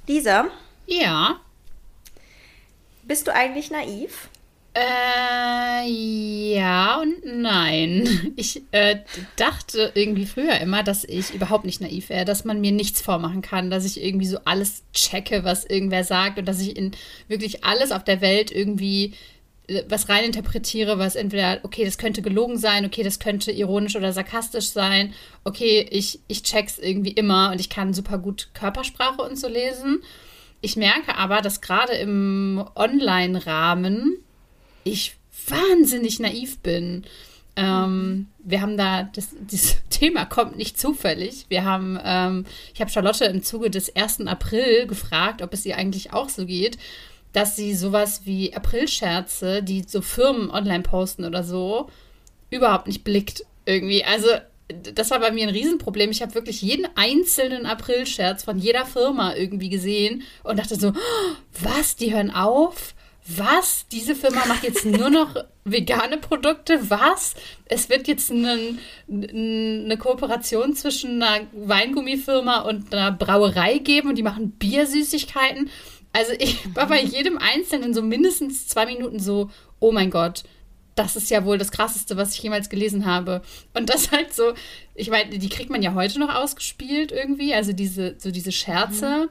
Lisa, Ja. bist du eigentlich naiv? Ja und nein. Ich dachte irgendwie früher immer, dass ich überhaupt nicht naiv wäre, dass man mir nichts vormachen kann, dass ich irgendwie so alles checke, was irgendwer sagt und dass ich in wirklich alles auf der Welt irgendwie was reininterpretiere, was entweder, okay, das könnte gelogen sein, okay, das könnte ironisch oder sarkastisch sein, okay, ich check's irgendwie immer und ich kann super gut Körpersprache und so lesen. Ich merke aber, dass gerade im Online-Rahmen ich wahnsinnig naiv bin. Wir haben dieses Thema kommt nicht zufällig. Ich habe Charlotte im Zuge des 1. April gefragt, ob es ihr eigentlich auch so geht, dass sie sowas wie Aprilscherze, die so Firmen online posten oder so, überhaupt nicht blickt irgendwie. Also das war bei mir ein Riesenproblem. Ich habe wirklich jeden einzelnen Aprilscherz von jeder Firma irgendwie gesehen und dachte so, "Oh, was, die hören auf? Was? Diese Firma macht jetzt nur noch vegane Produkte? Was? Es wird jetzt eine Kooperation zwischen einer Weingummifirma und einer Brauerei geben und die machen Biersüßigkeiten. Also ich war bei jedem Einzelnen so mindestens 2 Minuten so, oh mein Gott, das ist ja wohl das Krasseste, was ich jemals gelesen habe. Und das halt so, ich meine, die kriegt man ja heute noch ausgespielt irgendwie, also diese Scherze.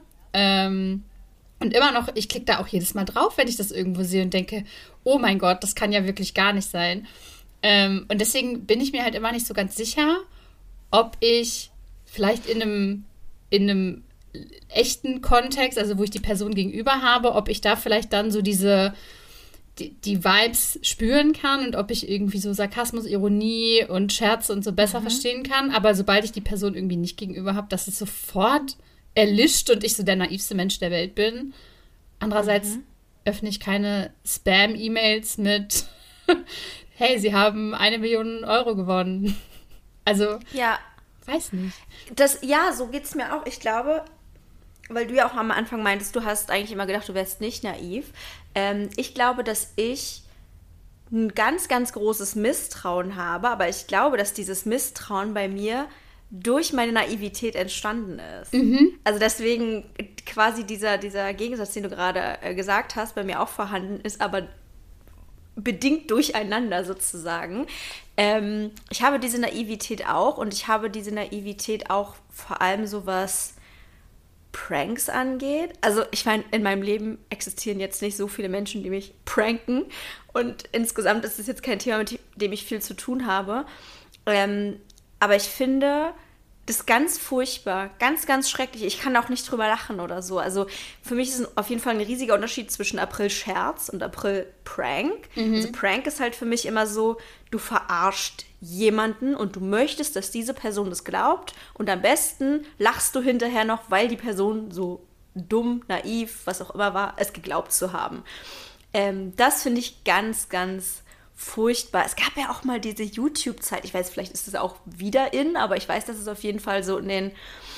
Und immer noch, ich klicke da auch jedes Mal drauf, wenn ich das irgendwo sehe und denke, oh mein Gott, das kann ja wirklich gar nicht sein. Und deswegen bin ich mir halt immer nicht so ganz sicher, ob ich vielleicht in einem echten Kontext, also wo ich die Person gegenüber habe, ob ich da vielleicht dann so die Vibes spüren kann und ob ich irgendwie so Sarkasmus, Ironie und Scherze und so besser verstehen kann. Aber sobald ich die Person irgendwie nicht gegenüber habe, dass es sofort erlischt und ich so der naivste Mensch der Welt bin. Andererseits öffne ich keine Spam-E-Mails mit hey, Sie haben 1 Million Euro gewonnen. Also, Ja, weiß nicht. ja, so geht's mir auch. Ich glaube, weil du ja auch am Anfang meintest, du hast eigentlich immer gedacht, du wärst nicht naiv. Ich glaube, dass ich ein ganz, ganz großes Misstrauen habe, aber ich glaube, dass dieses Misstrauen bei mir durch meine Naivität entstanden ist. Also deswegen quasi dieser Gegensatz, den du gerade gesagt hast, bei mir auch vorhanden ist, aber bedingt durcheinander sozusagen. Ich habe diese Naivität auch und ich habe diese Naivität auch vor allem so was Pranks angeht. Also ich meine, in meinem Leben existieren jetzt nicht so viele Menschen, die mich pranken und insgesamt ist es jetzt kein Thema, mit dem ich viel zu tun habe. Aber ich finde das ganz furchtbar, ganz, ganz schrecklich. Ich kann auch nicht drüber lachen oder so. Also für mich ist auf jeden Fall ein riesiger Unterschied zwischen April-Scherz und April-Prank. Also Prank ist halt für mich immer so, du verarscht jemanden und du möchtest, dass diese Person das glaubt und am besten lachst du hinterher noch, weil die Person so dumm, naiv, was auch immer war, es geglaubt zu haben. Das finde ich ganz, ganz furchtbar. Es gab ja auch mal diese YouTube-Zeit, ich weiß, vielleicht ist es auch wieder in, aber ich weiß, dass es auf jeden Fall so in den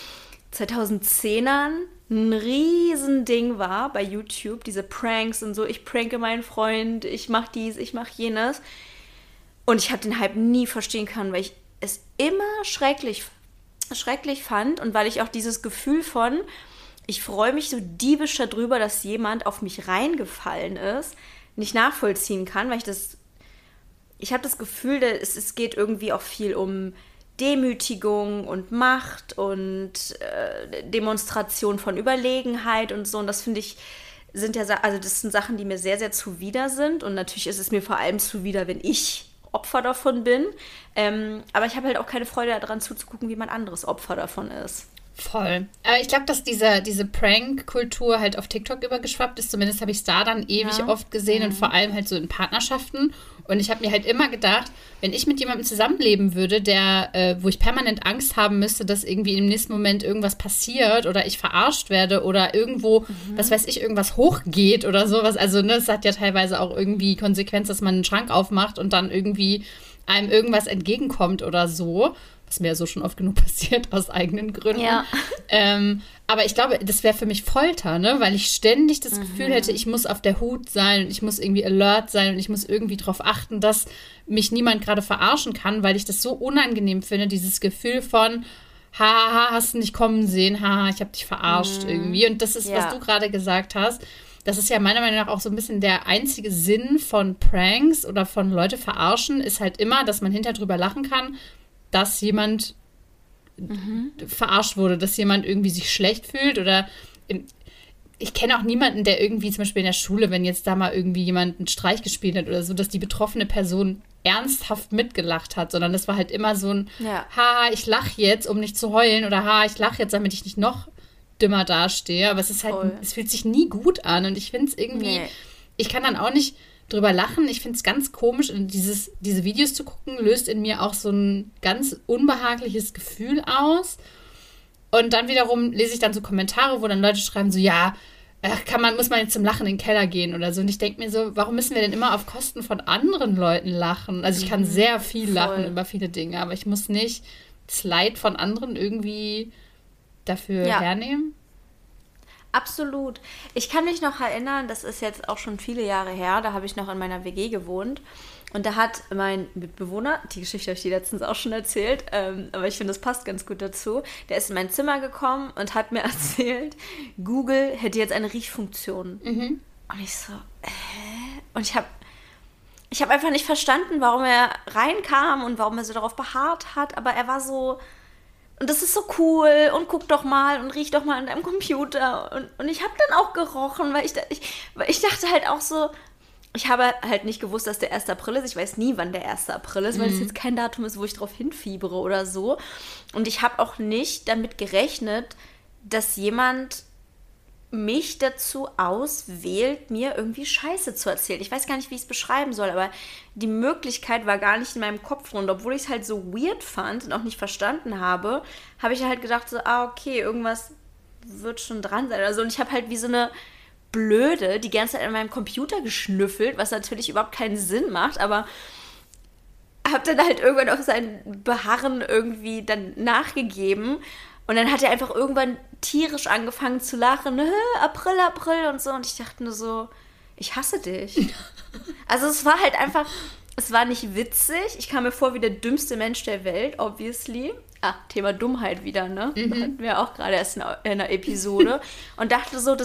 2010ern ein Riesending war bei YouTube, diese Pranks und so, ich pranke meinen Freund, ich mach dies, ich mach jenes. Und ich habe den Hype nie verstehen können, weil ich es immer schrecklich fand und weil ich auch dieses Gefühl von, ich freue mich so diebisch darüber, dass jemand auf mich reingefallen ist, nicht nachvollziehen kann, weil ich habe das Gefühl, es geht irgendwie auch viel um Demütigung und Macht und Demonstration von Überlegenheit und so. Und das finde ich, also das sind Sachen, die mir sehr, sehr zuwider sind. Und natürlich ist es mir vor allem zuwider, wenn ich Opfer davon bin. Aber ich habe halt auch keine Freude daran zuzugucken, wie man anderes Opfer davon ist. Voll. Aber ich glaube, dass diese Prank-Kultur halt auf TikTok übergeschwappt ist. Zumindest habe ich es da dann ewig oft gesehen und vor allem halt so in Partnerschaften. Und ich habe mir halt immer gedacht, wenn ich mit jemandem zusammenleben würde, wo ich permanent Angst haben müsste, dass irgendwie im nächsten Moment irgendwas passiert oder ich verarscht werde oder irgendwo, was weiß ich, irgendwas hochgeht oder sowas. Also, ne, es hat ja teilweise auch irgendwie Konsequenz, dass man einen Schrank aufmacht und dann irgendwie einem irgendwas entgegenkommt oder so. Was mir ja so schon oft genug passiert, aus eigenen Gründen. Ja. Aber ich glaube, das wäre für mich Folter, ne? Weil ich ständig das Gefühl hätte, ich muss auf der Hut sein und ich muss irgendwie alert sein und ich muss irgendwie darauf achten, dass mich niemand gerade verarschen kann, weil ich das so unangenehm finde, dieses Gefühl von, haha, hast du nicht kommen sehen, haha, ich habe dich verarscht irgendwie. Und das ist, was du gerade gesagt hast, das ist ja meiner Meinung nach auch so ein bisschen der einzige Sinn von Pranks oder von Leute verarschen, ist halt immer, dass man hinterher drüber lachen kann, dass jemand verarscht wurde, dass jemand irgendwie sich schlecht fühlt oder ich kenne auch niemanden, der irgendwie zum Beispiel in der Schule, wenn jetzt da mal irgendwie jemand einen Streich gespielt hat oder so, dass die betroffene Person ernsthaft mitgelacht hat, sondern das war halt immer so ein haha, ich lache jetzt, um nicht zu heulen oder haha, ich lache jetzt, damit ich nicht noch dümmer dastehe, aber es ist halt, es fühlt sich nie gut an und ich finde es irgendwie, ich kann dann auch nicht drüber lachen, ich finde es ganz komisch und diese Videos zu gucken, löst in mir auch so ein ganz unbehagliches Gefühl aus und dann wiederum lese ich dann so Kommentare, wo dann Leute schreiben so, ja, muss man jetzt zum Lachen in den Keller gehen oder so und ich denke mir so, warum müssen wir denn immer auf Kosten von anderen Leuten lachen? Also ich kann sehr viel lachen über viele Dinge, aber ich muss nicht das Leid von anderen irgendwie dafür hernehmen? Absolut. Ich kann mich noch erinnern, das ist jetzt auch schon viele Jahre her, da habe ich noch in meiner WG gewohnt und da hat mein Mitbewohner, die Geschichte habe ich dir letztens auch schon erzählt, aber ich finde, das passt ganz gut dazu, der ist in mein Zimmer gekommen und hat mir erzählt, Google hätte jetzt eine Riechfunktion. Und ich so, Und ich habe einfach nicht verstanden, warum er reinkam und warum er so darauf beharrt hat, aber er war so... Und das ist so cool und guck doch mal und riech doch mal an deinem Computer. Und ich habe dann auch gerochen, weil ich dachte halt auch so, ich habe halt nicht gewusst, dass der 1. April ist. Ich weiß nie, wann der 1. April ist, weil es jetzt kein Datum ist, wo ich drauf hinfiebere oder so. Und ich habe auch nicht damit gerechnet, dass jemand mich dazu auswählt, mir irgendwie Scheiße zu erzählen. Ich weiß gar nicht, wie ich es beschreiben soll, aber die Möglichkeit war gar nicht in meinem Kopf. Und obwohl ich es halt so weird fand und auch nicht verstanden habe, habe ich halt gedacht so, okay, irgendwas wird schon dran sein oder so. Und ich habe halt wie so eine Blöde die ganze Zeit an meinem Computer geschnüffelt, was natürlich überhaupt keinen Sinn macht, aber habe dann halt irgendwann auf sein Beharren irgendwie dann nachgegeben. Und dann hat er einfach irgendwann tierisch angefangen zu lachen. April, April und so. Und ich dachte nur so, ich hasse dich. Also es war halt einfach, es war nicht witzig. Ich kam mir vor wie der dümmste Mensch der Welt, obviously. Thema Dummheit wieder, ne? Da hatten wir auch gerade erst in einer Episode. Und dachte so,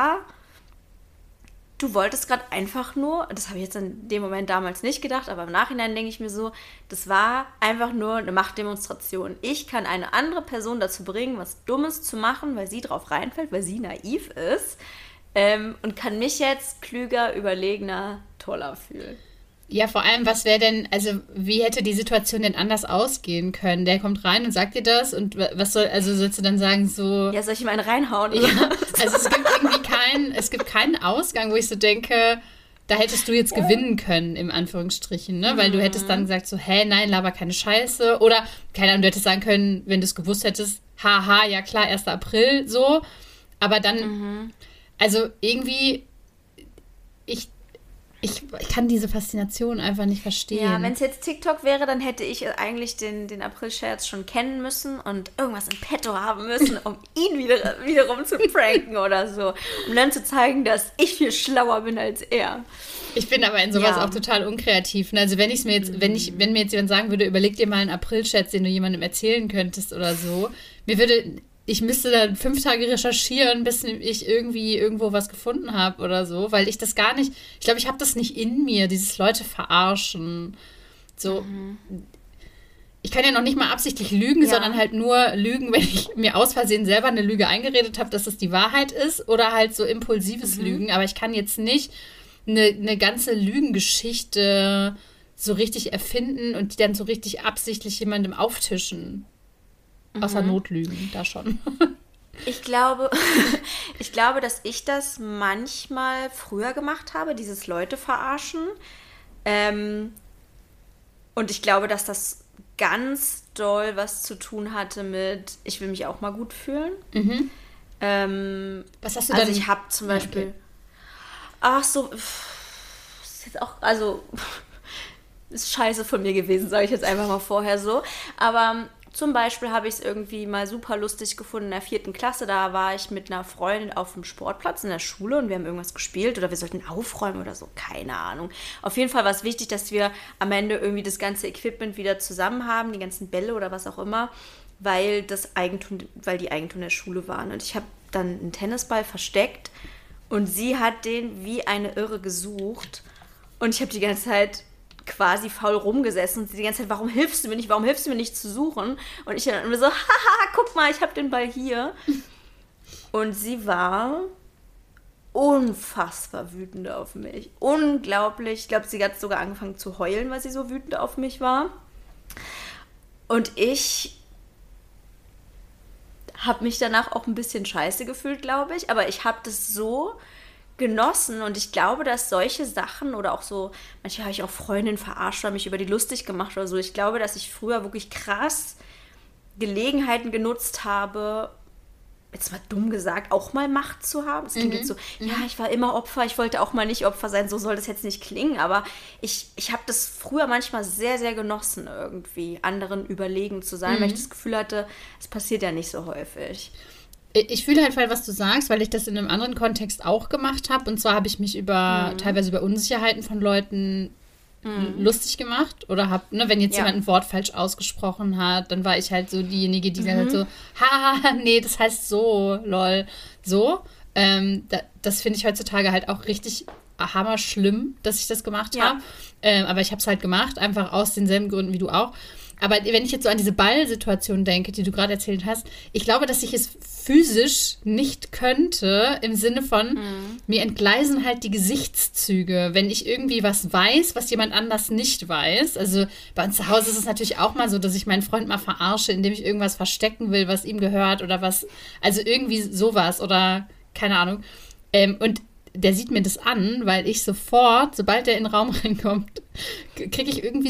du wolltest gerade einfach nur, das habe ich jetzt in dem Moment damals nicht gedacht, aber im Nachhinein denke ich mir so, das war einfach nur eine Machtdemonstration. Ich kann eine andere Person dazu bringen, was Dummes zu machen, weil sie drauf reinfällt, weil sie naiv ist und kann mich jetzt klüger, überlegener, toller fühlen. Ja, vor allem, was wäre denn, also wie hätte die Situation denn anders ausgehen können? Der kommt rein und sagt dir das und sollst du dann sagen so... Ja, soll ich ihm einen reinhauen? Ja, also es gibt keinen Ausgang, wo ich so denke, da hättest du jetzt gewinnen können, im Anführungsstrichen, ne? Weil du hättest dann gesagt so, nein, laber keine Scheiße oder, keine Ahnung, du hättest sagen können, wenn du es gewusst hättest, haha, ja klar, 1. April, so, aber dann, also irgendwie, ich kann diese Faszination einfach nicht verstehen. Ja, wenn es jetzt TikTok wäre, dann hätte ich eigentlich den April-Scherz schon kennen müssen und irgendwas in petto haben müssen, um ihn wiederum zu pranken oder so. Um dann zu zeigen, dass ich viel schlauer bin als er. Ich bin aber in sowas auch total unkreativ. Also wenn mir jetzt jemand sagen würde, überleg dir mal einen April-Scherz, den du jemandem erzählen könntest oder so, ich müsste dann 5 Tage recherchieren, bis ich irgendwie irgendwo was gefunden habe oder so, weil ich das gar nicht, ich glaube, ich habe das nicht in mir, dieses Leute verarschen. So, ich kann ja noch nicht mal absichtlich lügen, sondern halt nur lügen, wenn ich mir aus Versehen selber eine Lüge eingeredet habe, dass es die Wahrheit ist oder halt so impulsives Lügen, aber ich kann jetzt nicht eine ganze Lügengeschichte so richtig erfinden und die dann so richtig absichtlich jemandem auftischen. Außer Notlügen, da schon. Ich glaube, dass ich das manchmal früher gemacht habe, dieses Leute verarschen. Und ich glaube, dass das ganz doll was zu tun hatte mit, ich will mich auch mal gut fühlen. Was hast du denn? Also ich habe zum Beispiel, ist jetzt auch, also ist scheiße von mir gewesen, sage ich jetzt einfach mal vorher so. Aber zum Beispiel habe ich es irgendwie mal super lustig gefunden in der 4. Klasse. Da war ich mit einer Freundin auf dem Sportplatz in der Schule und wir haben irgendwas gespielt oder wir sollten aufräumen oder so, keine Ahnung. Auf jeden Fall war es wichtig, dass wir am Ende irgendwie das ganze Equipment wieder zusammen haben, die ganzen Bälle oder was auch immer. weil die Eigentum der Schule waren. Und ich habe dann einen Tennisball versteckt und sie hat den wie eine Irre gesucht. Und ich habe die ganze Zeit quasi faul rumgesessen und sie die ganze Zeit, warum hilfst du mir nicht zu suchen? Und ich dann immer so, haha, guck mal, ich habe den Ball hier. Und sie war unfassbar wütend auf mich. Unglaublich. Ich glaube, sie hat sogar angefangen zu heulen, weil sie so wütend auf mich war. Und ich habe mich danach auch ein bisschen scheiße gefühlt, glaube ich. Aber ich habe das so genossen und ich glaube, dass solche Sachen oder auch so, manchmal habe ich auch Freundinnen verarscht oder mich über die lustig gemacht oder so. Ich glaube, dass ich früher wirklich krass Gelegenheiten genutzt habe, jetzt mal dumm gesagt, auch mal Macht zu haben. Es klingt jetzt so, ja, ich war immer Opfer, ich wollte auch mal nicht Opfer sein, so soll das jetzt nicht klingen, aber ich habe das früher manchmal sehr, sehr genossen, irgendwie anderen überlegen zu sein, weil ich das Gefühl hatte, es passiert ja nicht so häufig. Ich fühle halt voll, was du sagst, weil ich das in einem anderen Kontext auch gemacht habe. Und zwar habe ich mich teilweise über Unsicherheiten von Leuten lustig gemacht. Oder wenn jetzt jemand ein Wort falsch ausgesprochen hat, dann war ich halt so diejenige, die dann halt so, haha, nee, das heißt so, lol. So. Das finde ich heutzutage halt auch richtig hammer schlimm, dass ich das gemacht habe. Aber ich habe es halt gemacht, einfach aus denselben Gründen wie du auch. Aber wenn ich jetzt so an diese Ballsituation denke, die du gerade erzählt hast, ich glaube, dass ich es physisch nicht könnte, im Sinne von, mir entgleisen halt die Gesichtszüge, wenn ich irgendwie was weiß, was jemand anders nicht weiß. Also bei uns zu Hause ist es natürlich auch mal so, dass ich meinen Freund mal verarsche, indem ich irgendwas verstecken will, was ihm gehört oder was, also irgendwie sowas oder keine Ahnung. Und der sieht mir das an, weil ich sofort, sobald er in den Raum reinkommt, kriege ich irgendwie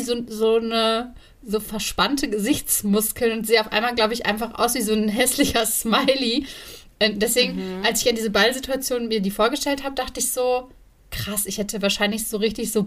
so verspannte Gesichtsmuskeln und sehe auf einmal, glaube ich, einfach aus wie so ein hässlicher Smiley. Deswegen, als ich an diese Ballsituation mir die vorgestellt habe, dachte ich so, krass, ich hätte wahrscheinlich so richtig so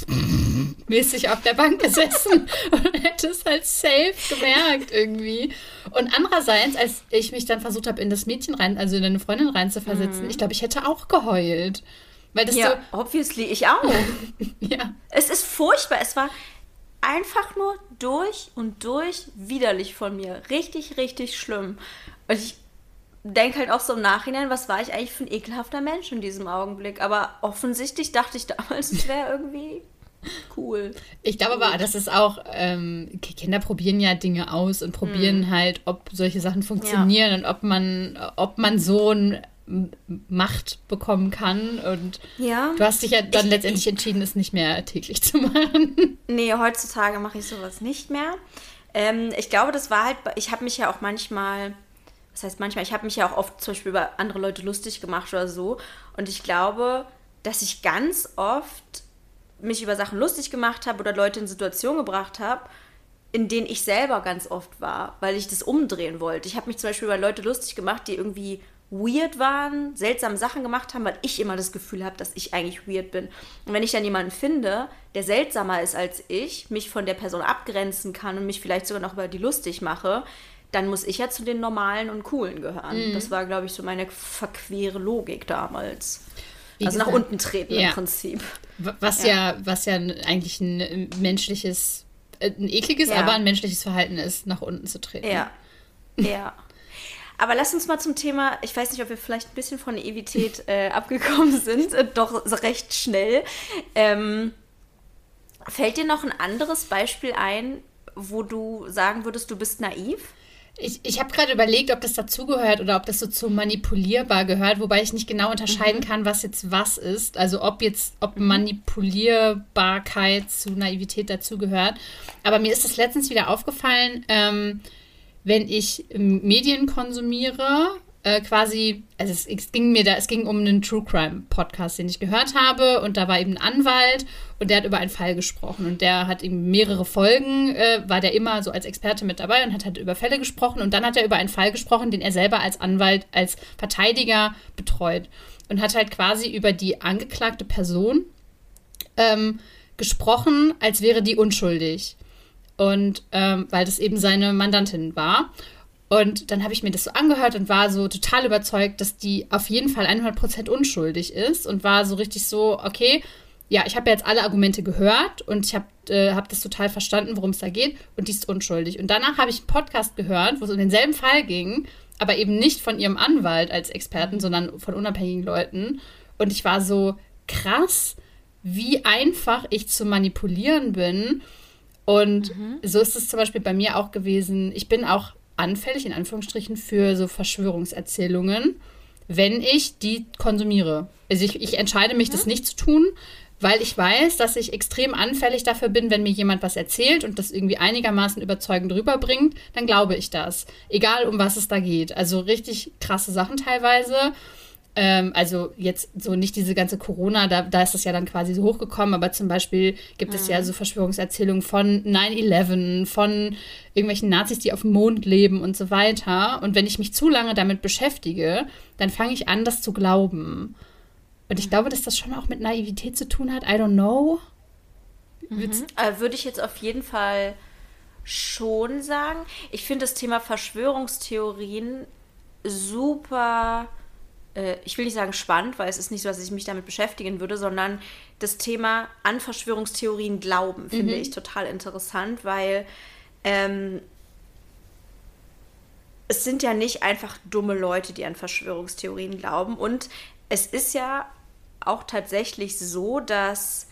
mäßig auf der Bank gesessen und hätte es halt safe gemerkt irgendwie. Und andererseits, als ich mich dann versucht habe, in das Mädchen rein, also in eine Freundin reinzuversetzen, ich glaube, ich hätte auch geheult. Weil das ja, so, obviously, ich auch. Ja. Es ist furchtbar, es war einfach nur durch und durch widerlich von mir. Richtig, richtig schlimm. Und ich denke halt auch so im Nachhinein, was war ich eigentlich für ein ekelhafter Mensch in diesem Augenblick. Aber offensichtlich dachte ich damals, es wäre irgendwie cool. Ich glaube aber, das ist auch, Kinder probieren ja Dinge aus und probieren halt, ob solche Sachen funktionieren und ob man so ein Macht bekommen kann. Und du hast dich ja dann letztendlich entschieden, es nicht mehr täglich zu machen. Nee, heutzutage mache ich sowas nicht mehr. Ich glaube, das war halt, ich habe mich ja auch manchmal, was heißt manchmal, ich habe mich ja auch oft zum Beispiel über andere Leute lustig gemacht oder so. Und ich glaube, dass ich ganz oft mich über Sachen lustig gemacht habe oder Leute in Situationen gebracht habe, in denen ich selber ganz oft war, weil ich das umdrehen wollte. Ich habe mich zum Beispiel über Leute lustig gemacht, die irgendwie weird waren, seltsame Sachen gemacht haben, weil ich immer das Gefühl habe, dass ich eigentlich weird bin. Und wenn ich dann jemanden finde, der seltsamer ist als ich, mich von der Person abgrenzen kann und mich vielleicht sogar noch über die lustig mache, dann muss ich ja zu den Normalen und Coolen gehören. Das war, glaube ich, so meine verquere Logik damals. Also nach unten treten im Prinzip. Was ja eigentlich ein menschliches, ein ekliges, aber ein menschliches Verhalten ist, nach unten zu treten. Ja. Aber lass uns mal zum Thema, ich weiß nicht, ob wir vielleicht ein bisschen von Naivität abgekommen sind, doch recht schnell. Fällt dir noch ein anderes Beispiel ein, wo du sagen würdest, du bist naiv? Ich habe gerade überlegt, ob das dazugehört oder ob das so zu manipulierbar gehört, wobei ich nicht genau unterscheiden kann, was jetzt was ist. Also ob Manipulierbarkeit zu Naivität dazugehört. Aber mir ist das letztens wieder aufgefallen, wenn ich Medien konsumiere, quasi, also es ging um einen True Crime Podcast, den ich gehört habe, und da war eben ein Anwalt und der hat über einen Fall gesprochen und der hat eben mehrere Folgen, war der immer so als Experte mit dabei und hat halt über Fälle gesprochen und dann hat er über einen Fall gesprochen, den er selber als Anwalt, als Verteidiger betreut und hat halt quasi über die angeklagte Person gesprochen, als wäre die unschuldig. Und weil das eben seine Mandantin war. Und dann habe ich mir das so angehört und war so total überzeugt, dass die auf jeden Fall 100% unschuldig ist und war so richtig so, okay, ja, ich habe jetzt alle Argumente gehört und ich hab das total verstanden, worum es da geht und die ist unschuldig. Und danach habe ich einen Podcast gehört, wo es um denselben Fall ging, aber eben nicht von ihrem Anwalt als Experten, sondern von unabhängigen Leuten. Und ich war so krass, wie einfach ich zu manipulieren bin. Und so ist es zum Beispiel bei mir auch gewesen. Ich bin auch anfällig, in Anführungsstrichen, für so Verschwörungserzählungen, wenn ich die konsumiere. Also ich entscheide mich, das nicht zu tun, weil ich weiß, dass ich extrem anfällig dafür bin, wenn mir jemand was erzählt und das irgendwie einigermaßen überzeugend rüberbringt, dann glaube ich das. Egal, um was es da geht. Also richtig krasse Sachen teilweise. Also jetzt so nicht diese ganze Corona, da ist das ja dann quasi so hochgekommen, aber zum Beispiel gibt es ja so Verschwörungserzählungen von 9/11, von irgendwelchen Nazis, die auf dem Mond leben und so weiter. Und wenn ich mich zu lange damit beschäftige, dann fange ich an, das zu glauben. Und ich glaube, dass das schon auch mit Naivität zu tun hat. I don't know. Würde ich jetzt auf jeden Fall schon sagen. Ich finde das Thema Verschwörungstheorien super, ich will nicht sagen spannend, weil es ist nicht so, dass ich mich damit beschäftigen würde, sondern das Thema an Verschwörungstheorien glauben finde ich total interessant, weil es sind ja nicht einfach dumme Leute, die an Verschwörungstheorien glauben. Und es ist ja auch tatsächlich so, dass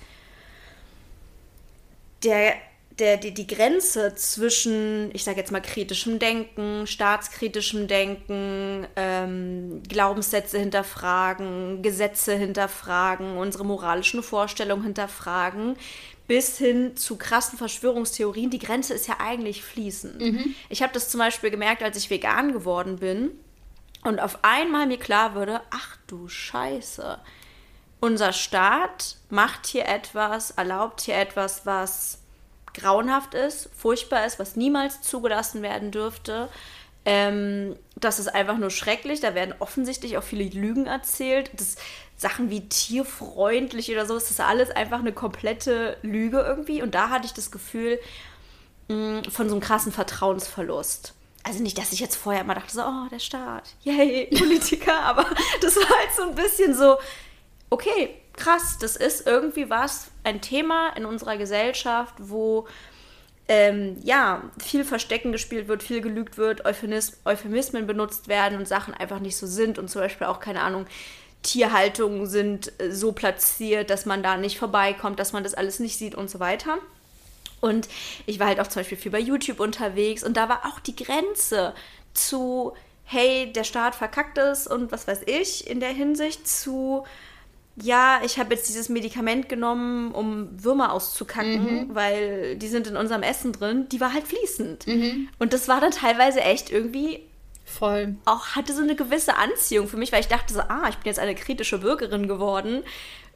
die Grenze zwischen, ich sage jetzt mal, kritischem Denken, staatskritischem Denken, Glaubenssätze hinterfragen, Gesetze hinterfragen, unsere moralischen Vorstellungen hinterfragen, bis hin zu krassen Verschwörungstheorien, die Grenze ist ja eigentlich fließend. Ich habe das zum Beispiel gemerkt, als ich vegan geworden bin und auf einmal mir klar wurde, ach du Scheiße, unser Staat macht hier etwas, erlaubt hier etwas, was grauenhaft ist, furchtbar ist, was niemals zugelassen werden dürfte. Das ist einfach nur schrecklich. Da werden offensichtlich auch viele Lügen erzählt. Sachen wie tierfreundlich oder so, das ist alles einfach eine komplette Lüge irgendwie. Und da hatte ich das Gefühl von so einem krassen Vertrauensverlust. Also nicht, dass ich jetzt vorher immer dachte, so, oh, der Staat, yay, Politiker, aber das war halt so ein bisschen so, okay, krass, das ist irgendwie ein Thema in unserer Gesellschaft, wo viel Verstecken gespielt wird, viel gelügt wird, Euphemismen benutzt werden und Sachen einfach nicht so sind und zum Beispiel auch, keine Ahnung, Tierhaltungen sind so platziert, dass man da nicht vorbeikommt, dass man das alles nicht sieht und so weiter. Und ich war halt auch zum Beispiel viel bei YouTube unterwegs und da war auch die Grenze zu, hey, der Staat verkackt es und was weiß ich, in der Hinsicht zu, ja, ich habe jetzt dieses Medikament genommen, um Würmer auszukacken, weil die sind in unserem Essen drin, die war halt fließend. Und das war dann teilweise echt irgendwie voll. Auch hatte so eine gewisse Anziehung für mich, weil ich dachte so, ich bin jetzt eine kritische Bürgerin geworden.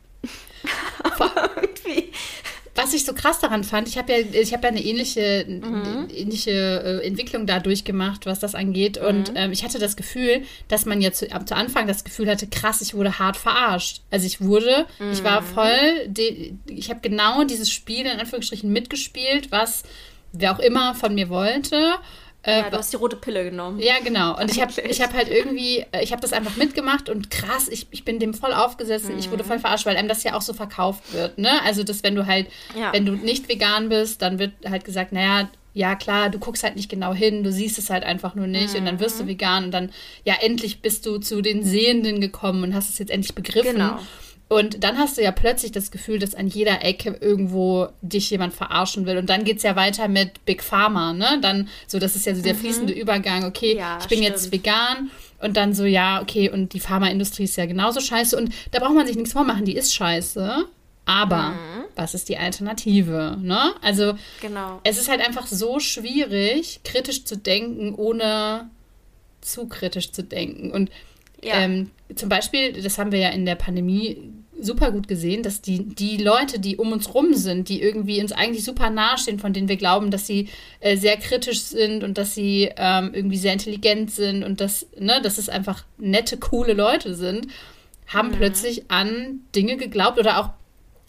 Aber irgendwie... Was ich so krass daran fand, ich hab ja eine ähnliche Entwicklung da durchgemacht, was das angeht. Und ich hatte das Gefühl, dass man ja zu Anfang das Gefühl hatte, krass, ich wurde hart verarscht. Also ich war voll, ich habe genau dieses Spiel in Anführungsstrichen mitgespielt, was wer auch immer von mir wollte. Ja, du hast die rote Pille genommen. Ja, genau. Und ich hab halt irgendwie, ich habe das einfach mitgemacht und krass, ich bin dem voll aufgesessen. Ich wurde voll verarscht, weil einem das ja auch so verkauft wird, ne? Also, wenn du nicht vegan bist, dann wird halt gesagt, naja, ja klar, du guckst halt nicht genau hin, du siehst es halt einfach nur nicht und dann wirst du vegan und dann, ja, endlich bist du zu den Sehenden gekommen und hast es jetzt endlich begriffen. Genau. Und dann hast du ja plötzlich das Gefühl, dass an jeder Ecke irgendwo dich jemand verarschen will. Und dann geht's ja weiter mit Big Pharma, ne? Dann so, das ist ja so der fließende Übergang, okay, ja, ich bin jetzt vegan. Und dann so, ja, okay, und die Pharmaindustrie ist ja genauso scheiße. Und da braucht man sich nichts vormachen, die ist scheiße. Aber was ist die Alternative, ne? Also, es ist halt einfach so schwierig, kritisch zu denken, ohne zu kritisch zu denken. Und zum Beispiel, das haben wir ja in der Pandemie super gut gesehen, dass die Leute, die um uns rum sind, die irgendwie uns eigentlich super nahestehen, von denen wir glauben, dass sie sehr kritisch sind und dass sie irgendwie sehr intelligent sind und dass es einfach nette, coole Leute sind, haben plötzlich an Dinge geglaubt oder auch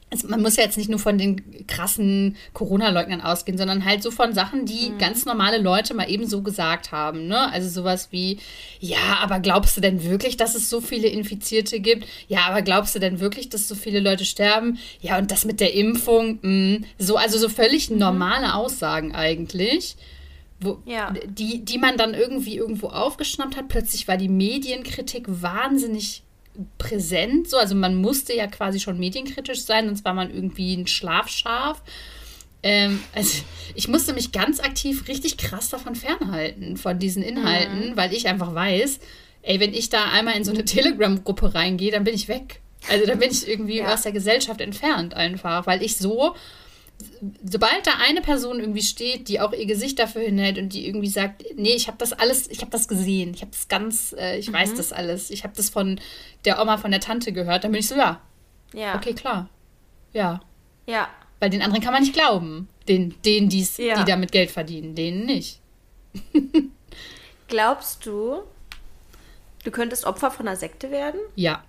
man muss ja jetzt nicht nur von den krassen Corona-Leugnern ausgehen, sondern halt so von Sachen, die ganz normale Leute mal eben so gesagt haben, ne? Also sowas wie, ja, aber glaubst du denn wirklich, dass es so viele Infizierte gibt? Ja, aber glaubst du denn wirklich, dass so viele Leute sterben? Ja, und das mit der Impfung, so, also so völlig normale Aussagen eigentlich, die man dann irgendwie irgendwo aufgeschnappt hat. Plötzlich war die Medienkritik wahnsinnig präsent, so, also man musste ja quasi schon medienkritisch sein, sonst war man irgendwie ein Schlafschaf. Also ich musste mich ganz aktiv richtig krass davon fernhalten, von diesen Inhalten, weil ich einfach weiß, ey, wenn ich da einmal in so eine Telegram-Gruppe reingehe, dann bin ich weg. Also dann bin ich irgendwie aus der Gesellschaft entfernt einfach, weil ich so, sobald da eine Person irgendwie steht, die auch ihr Gesicht dafür hinhält und die irgendwie sagt, nee, ich habe das gesehen, ich habe das ganz, ich weiß das alles, ich habe das von der Oma, von der Tante gehört, dann bin ich so, ja. Okay, klar. Ja. Weil den anderen kann man nicht glauben. Die damit Geld verdienen, denen nicht. Glaubst du, du könntest Opfer von einer Sekte werden? Ja.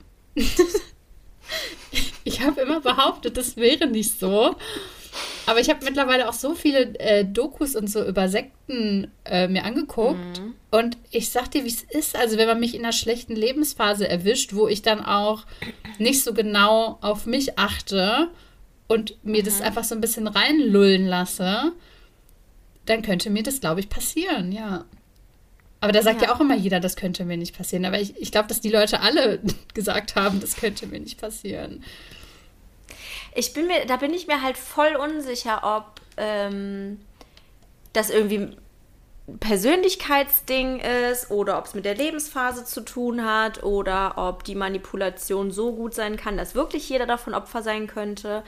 Ich habe immer behauptet, das wäre nicht so. Aber ich habe mittlerweile auch so viele Dokus und so über Sekten mir angeguckt. Und ich sag dir, wie es ist. Also wenn man mich in einer schlechten Lebensphase erwischt, wo ich dann auch nicht so genau auf mich achte und mir das einfach so ein bisschen reinlullen lasse, dann könnte mir das, glaube ich, passieren, ja. Aber da sagt ja auch immer jeder, das könnte mir nicht passieren. Aber ich glaube, dass die Leute alle gesagt haben, das könnte mir nicht passieren. Da bin ich mir halt voll unsicher, ob das irgendwie ein Persönlichkeitsding ist oder ob es mit der Lebensphase zu tun hat oder ob die Manipulation so gut sein kann, dass wirklich jeder davon Opfer sein könnte.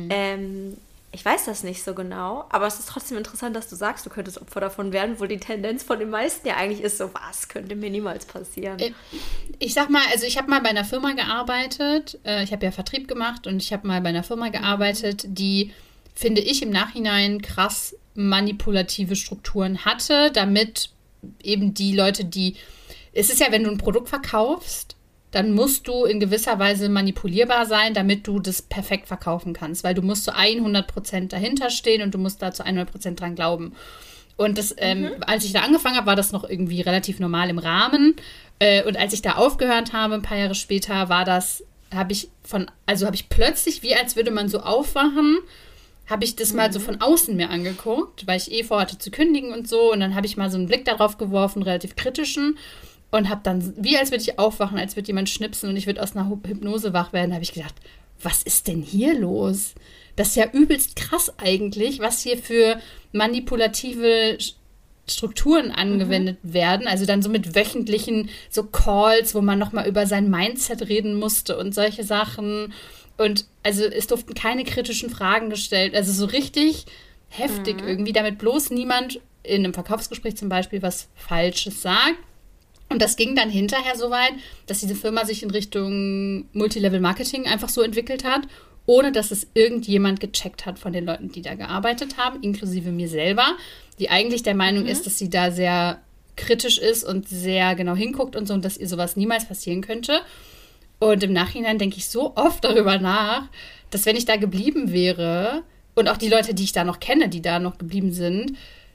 Ich weiß das nicht so genau, aber es ist trotzdem interessant, dass du sagst, du könntest Opfer davon werden, wo die Tendenz von den meisten ja eigentlich ist, so was könnte mir niemals passieren. Ich sag mal, also ich habe mal bei einer Firma gearbeitet, ich habe ja Vertrieb gemacht und ich habe mal bei einer Firma gearbeitet, die, finde ich, im Nachhinein krass manipulative Strukturen hatte, damit eben die Leute, es ist ja, wenn du ein Produkt verkaufst, dann musst du in gewisser Weise manipulierbar sein, damit du das perfekt verkaufen kannst, weil du musst zu 100% dahinter stehen und du musst da zu 100% dran glauben. Und das, als ich da angefangen habe, war das noch irgendwie relativ normal im Rahmen. Und als ich da aufgehört habe, ein paar Jahre später, habe ich plötzlich, wie als würde man so aufwachen, habe ich das mal so von außen mir angeguckt, weil ich vorhatte zu kündigen und so. Und dann habe ich mal so einen Blick darauf geworfen, relativ kritischen. Und habe dann, wie als würde ich aufwachen, als würde jemand schnipsen und ich würde aus einer Hypnose wach werden, habe ich gedacht, was ist denn hier los? Das ist ja übelst krass eigentlich, was hier für manipulative Strukturen angewendet werden. Also dann so mit wöchentlichen so Calls, wo man nochmal über sein Mindset reden musste und solche Sachen. Und also es durften keine kritischen Fragen gestellt. Also so richtig heftig irgendwie, damit bloß niemand in einem Verkaufsgespräch zum Beispiel was Falsches sagt. Und das ging dann hinterher so weit, dass diese Firma sich in Richtung Multilevel-Marketing einfach so entwickelt hat, ohne dass es irgendjemand gecheckt hat von den Leuten, die da gearbeitet haben, inklusive mir selber, die eigentlich der Meinung ist, dass sie da sehr kritisch ist und sehr genau hinguckt und so, und dass ihr sowas niemals passieren könnte. Und im Nachhinein denke ich so oft darüber nach, dass wenn ich da geblieben wäre und auch die Leute, die ich da noch kenne, die da noch geblieben sind,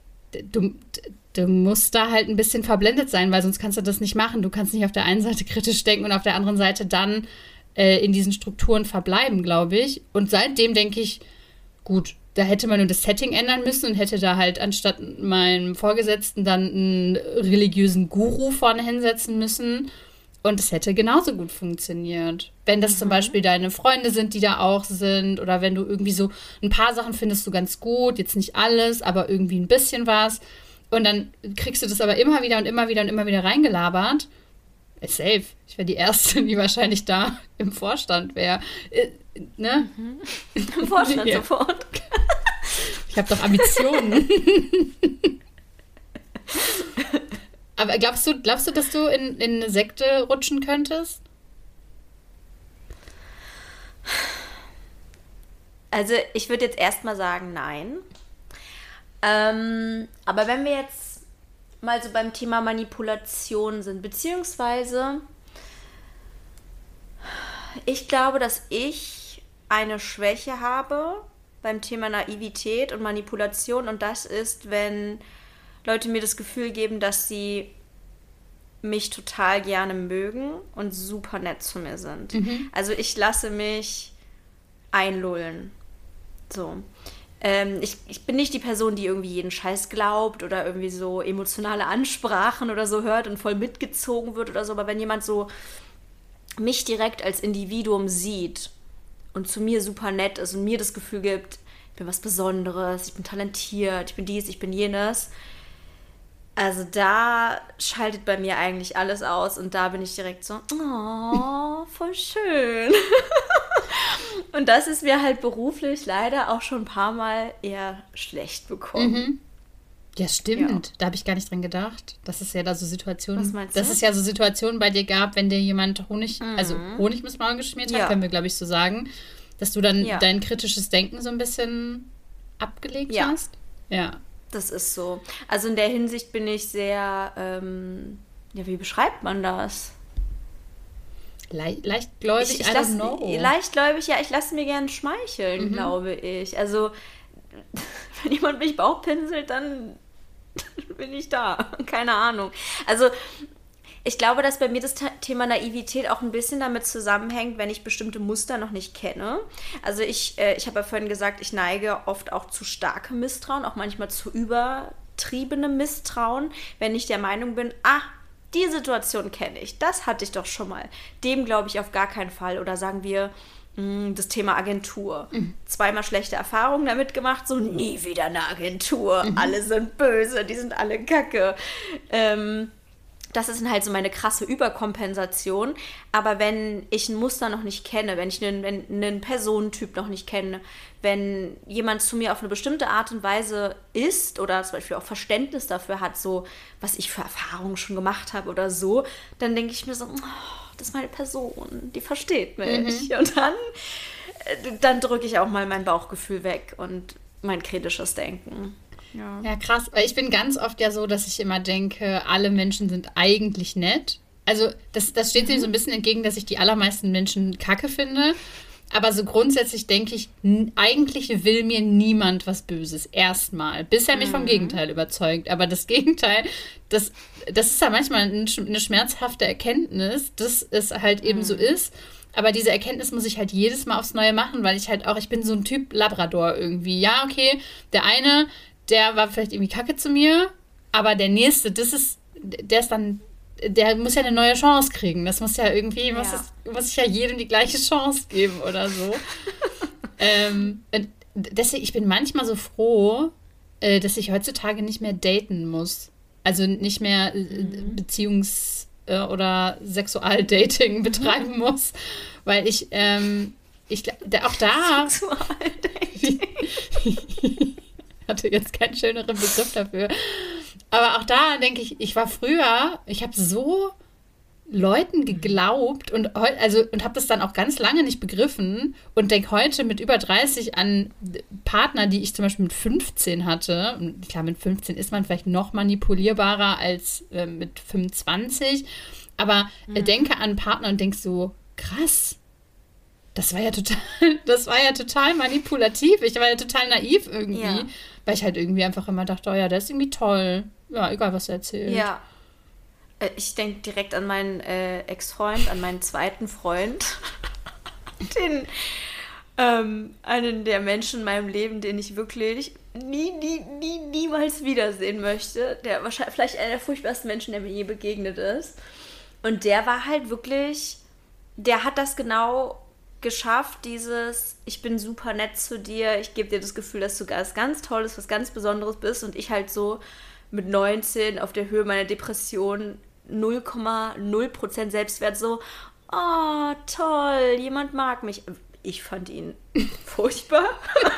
du musst da halt ein bisschen verblendet sein, weil sonst kannst du das nicht machen. Du kannst nicht auf der einen Seite kritisch denken und auf der anderen Seite dann in diesen Strukturen verbleiben, glaube ich. Und seitdem denke ich, gut, da hätte man nur das Setting ändern müssen und hätte da halt anstatt meinem Vorgesetzten dann einen religiösen Guru vorne hinsetzen müssen. Und es hätte genauso gut funktioniert. Wenn das zum Beispiel deine Freunde sind, die da auch sind, oder wenn du irgendwie so ein paar Sachen findest du ganz gut, jetzt nicht alles, aber irgendwie ein bisschen was. Und dann kriegst du das aber immer wieder und immer wieder und immer wieder reingelabert. Safe. Ich wäre die Erste, die wahrscheinlich da im Vorstand wäre. Ne? Im Vorstand sofort. Ich habe doch Ambitionen. Aber glaubst du, dass du in eine Sekte rutschen könntest? Also ich würde jetzt erstmal sagen, nein. Aber wenn wir jetzt mal so beim Thema Manipulation sind, beziehungsweise ich glaube, dass ich eine Schwäche habe beim Thema Naivität und Manipulation, und das ist, wenn Leute mir das Gefühl geben, dass sie mich total gerne mögen und super nett zu mir sind. Also ich lasse mich einlullen. So. Ich bin nicht die Person, die irgendwie jeden Scheiß glaubt oder irgendwie so emotionale Ansprachen oder so hört und voll mitgezogen wird oder so, aber wenn jemand so mich direkt als Individuum sieht und zu mir super nett ist und mir das Gefühl gibt, ich bin was Besonderes, ich bin talentiert, ich bin dies, ich bin jenes, also da schaltet bei mir eigentlich alles aus und da bin ich direkt so, oh, voll schön. Und das ist mir halt beruflich leider auch schon ein paar Mal eher schlecht bekommen. Ja, stimmt. Ja. Da habe ich gar nicht dran gedacht. Das ist ja da so Situationen. Was meinst du? Dass es ja so Situationen bei dir gab, wenn dir jemand Honig ins Maul geschmiert hat, können wir, glaube ich, so sagen, dass du dann dein kritisches Denken so ein bisschen abgelegt hast. Ja. Das ist so. Also in der Hinsicht bin ich sehr, wie beschreibt man das? Leichtgläubig, I don't know. Leichtgläubig, ja, ich lasse mir gerne schmeicheln, glaube ich. Also, wenn jemand mich Bauchpinselt, dann bin ich da. Keine Ahnung. Also, ich glaube, dass bei mir das Thema Naivität auch ein bisschen damit zusammenhängt, wenn ich bestimmte Muster noch nicht kenne. Also ich habe ja vorhin gesagt, ich neige oft auch zu starkem Misstrauen, auch manchmal zu übertriebenem Misstrauen, wenn ich der Meinung bin, die Situation kenne ich, das hatte ich doch schon mal. Dem glaube ich auf gar keinen Fall. Oder sagen wir, das Thema Agentur. 2-mal schlechte Erfahrungen damit gemacht, so nie wieder eine Agentur. Alle sind böse, die sind alle kacke. Das ist halt so meine krasse Überkompensation. Aber wenn ich ein Muster noch nicht kenne, wenn ich einen Personentyp noch nicht kenne, wenn jemand zu mir auf eine bestimmte Art und Weise ist oder zum Beispiel auch Verständnis dafür hat, so was ich für Erfahrungen schon gemacht habe oder so, dann denke ich mir so, das ist meine Person, die versteht mich. Und dann drücke ich auch mal mein Bauchgefühl weg und mein kritisches Denken. Ja, krass. Weil ich bin ganz oft ja so, dass ich immer denke, alle Menschen sind eigentlich nett. Also das steht dem so ein bisschen entgegen, dass ich die allermeisten Menschen kacke finde. Aber so grundsätzlich denke ich, eigentlich will mir niemand was Böses. Erstmal. Bis er mich vom Gegenteil überzeugt. Aber das Gegenteil, das ist ja manchmal eine schmerzhafte Erkenntnis, dass es halt eben so ist. Aber diese Erkenntnis muss ich halt jedes Mal aufs Neue machen, weil ich bin so ein Typ Labrador irgendwie. Ja, okay, der eine, der war vielleicht irgendwie kacke zu mir, aber der nächste, der muss ja eine neue Chance kriegen. Das muss ja irgendwie, muss ich ja jedem die gleiche Chance geben oder so. Und deswegen, ich bin manchmal so froh, dass ich heutzutage nicht mehr daten muss. Also nicht mehr Beziehungs- oder Sexualdating betreiben muss, weil ich auch da Sexualdating. hatte jetzt keinen schöneren Begriff dafür. Aber auch da denke ich, ich habe so Leuten geglaubt und habe das dann auch ganz lange nicht begriffen und denke heute mit über 30 an Partner, die ich zum Beispiel mit 15 hatte. Und klar, mit 15 ist man vielleicht noch manipulierbarer als mit 25. Aber denke an Partner und denke so, krass. Das war ja total manipulativ. Ich war ja total naiv irgendwie, weil ich halt irgendwie einfach immer dachte, oh ja, der ist irgendwie toll. Ja, egal, was er erzählt. Ja. Ich denke direkt an meinen Ex-Freund, an meinen zweiten Freund. Einen der Menschen in meinem Leben, den ich wirklich niemals wiedersehen möchte. Der wahrscheinlich vielleicht einer der furchtbarsten Menschen, der mir je begegnet ist. Und der war halt wirklich, der hat das genau geschafft, ich bin super nett zu dir, ich gebe dir das Gefühl, dass du was ganz Tolles, was ganz Besonderes bist und ich halt so mit 19 auf der Höhe meiner Depression 0,0% Selbstwert so, oh, toll, jemand mag mich. Ich fand ihn furchtbar.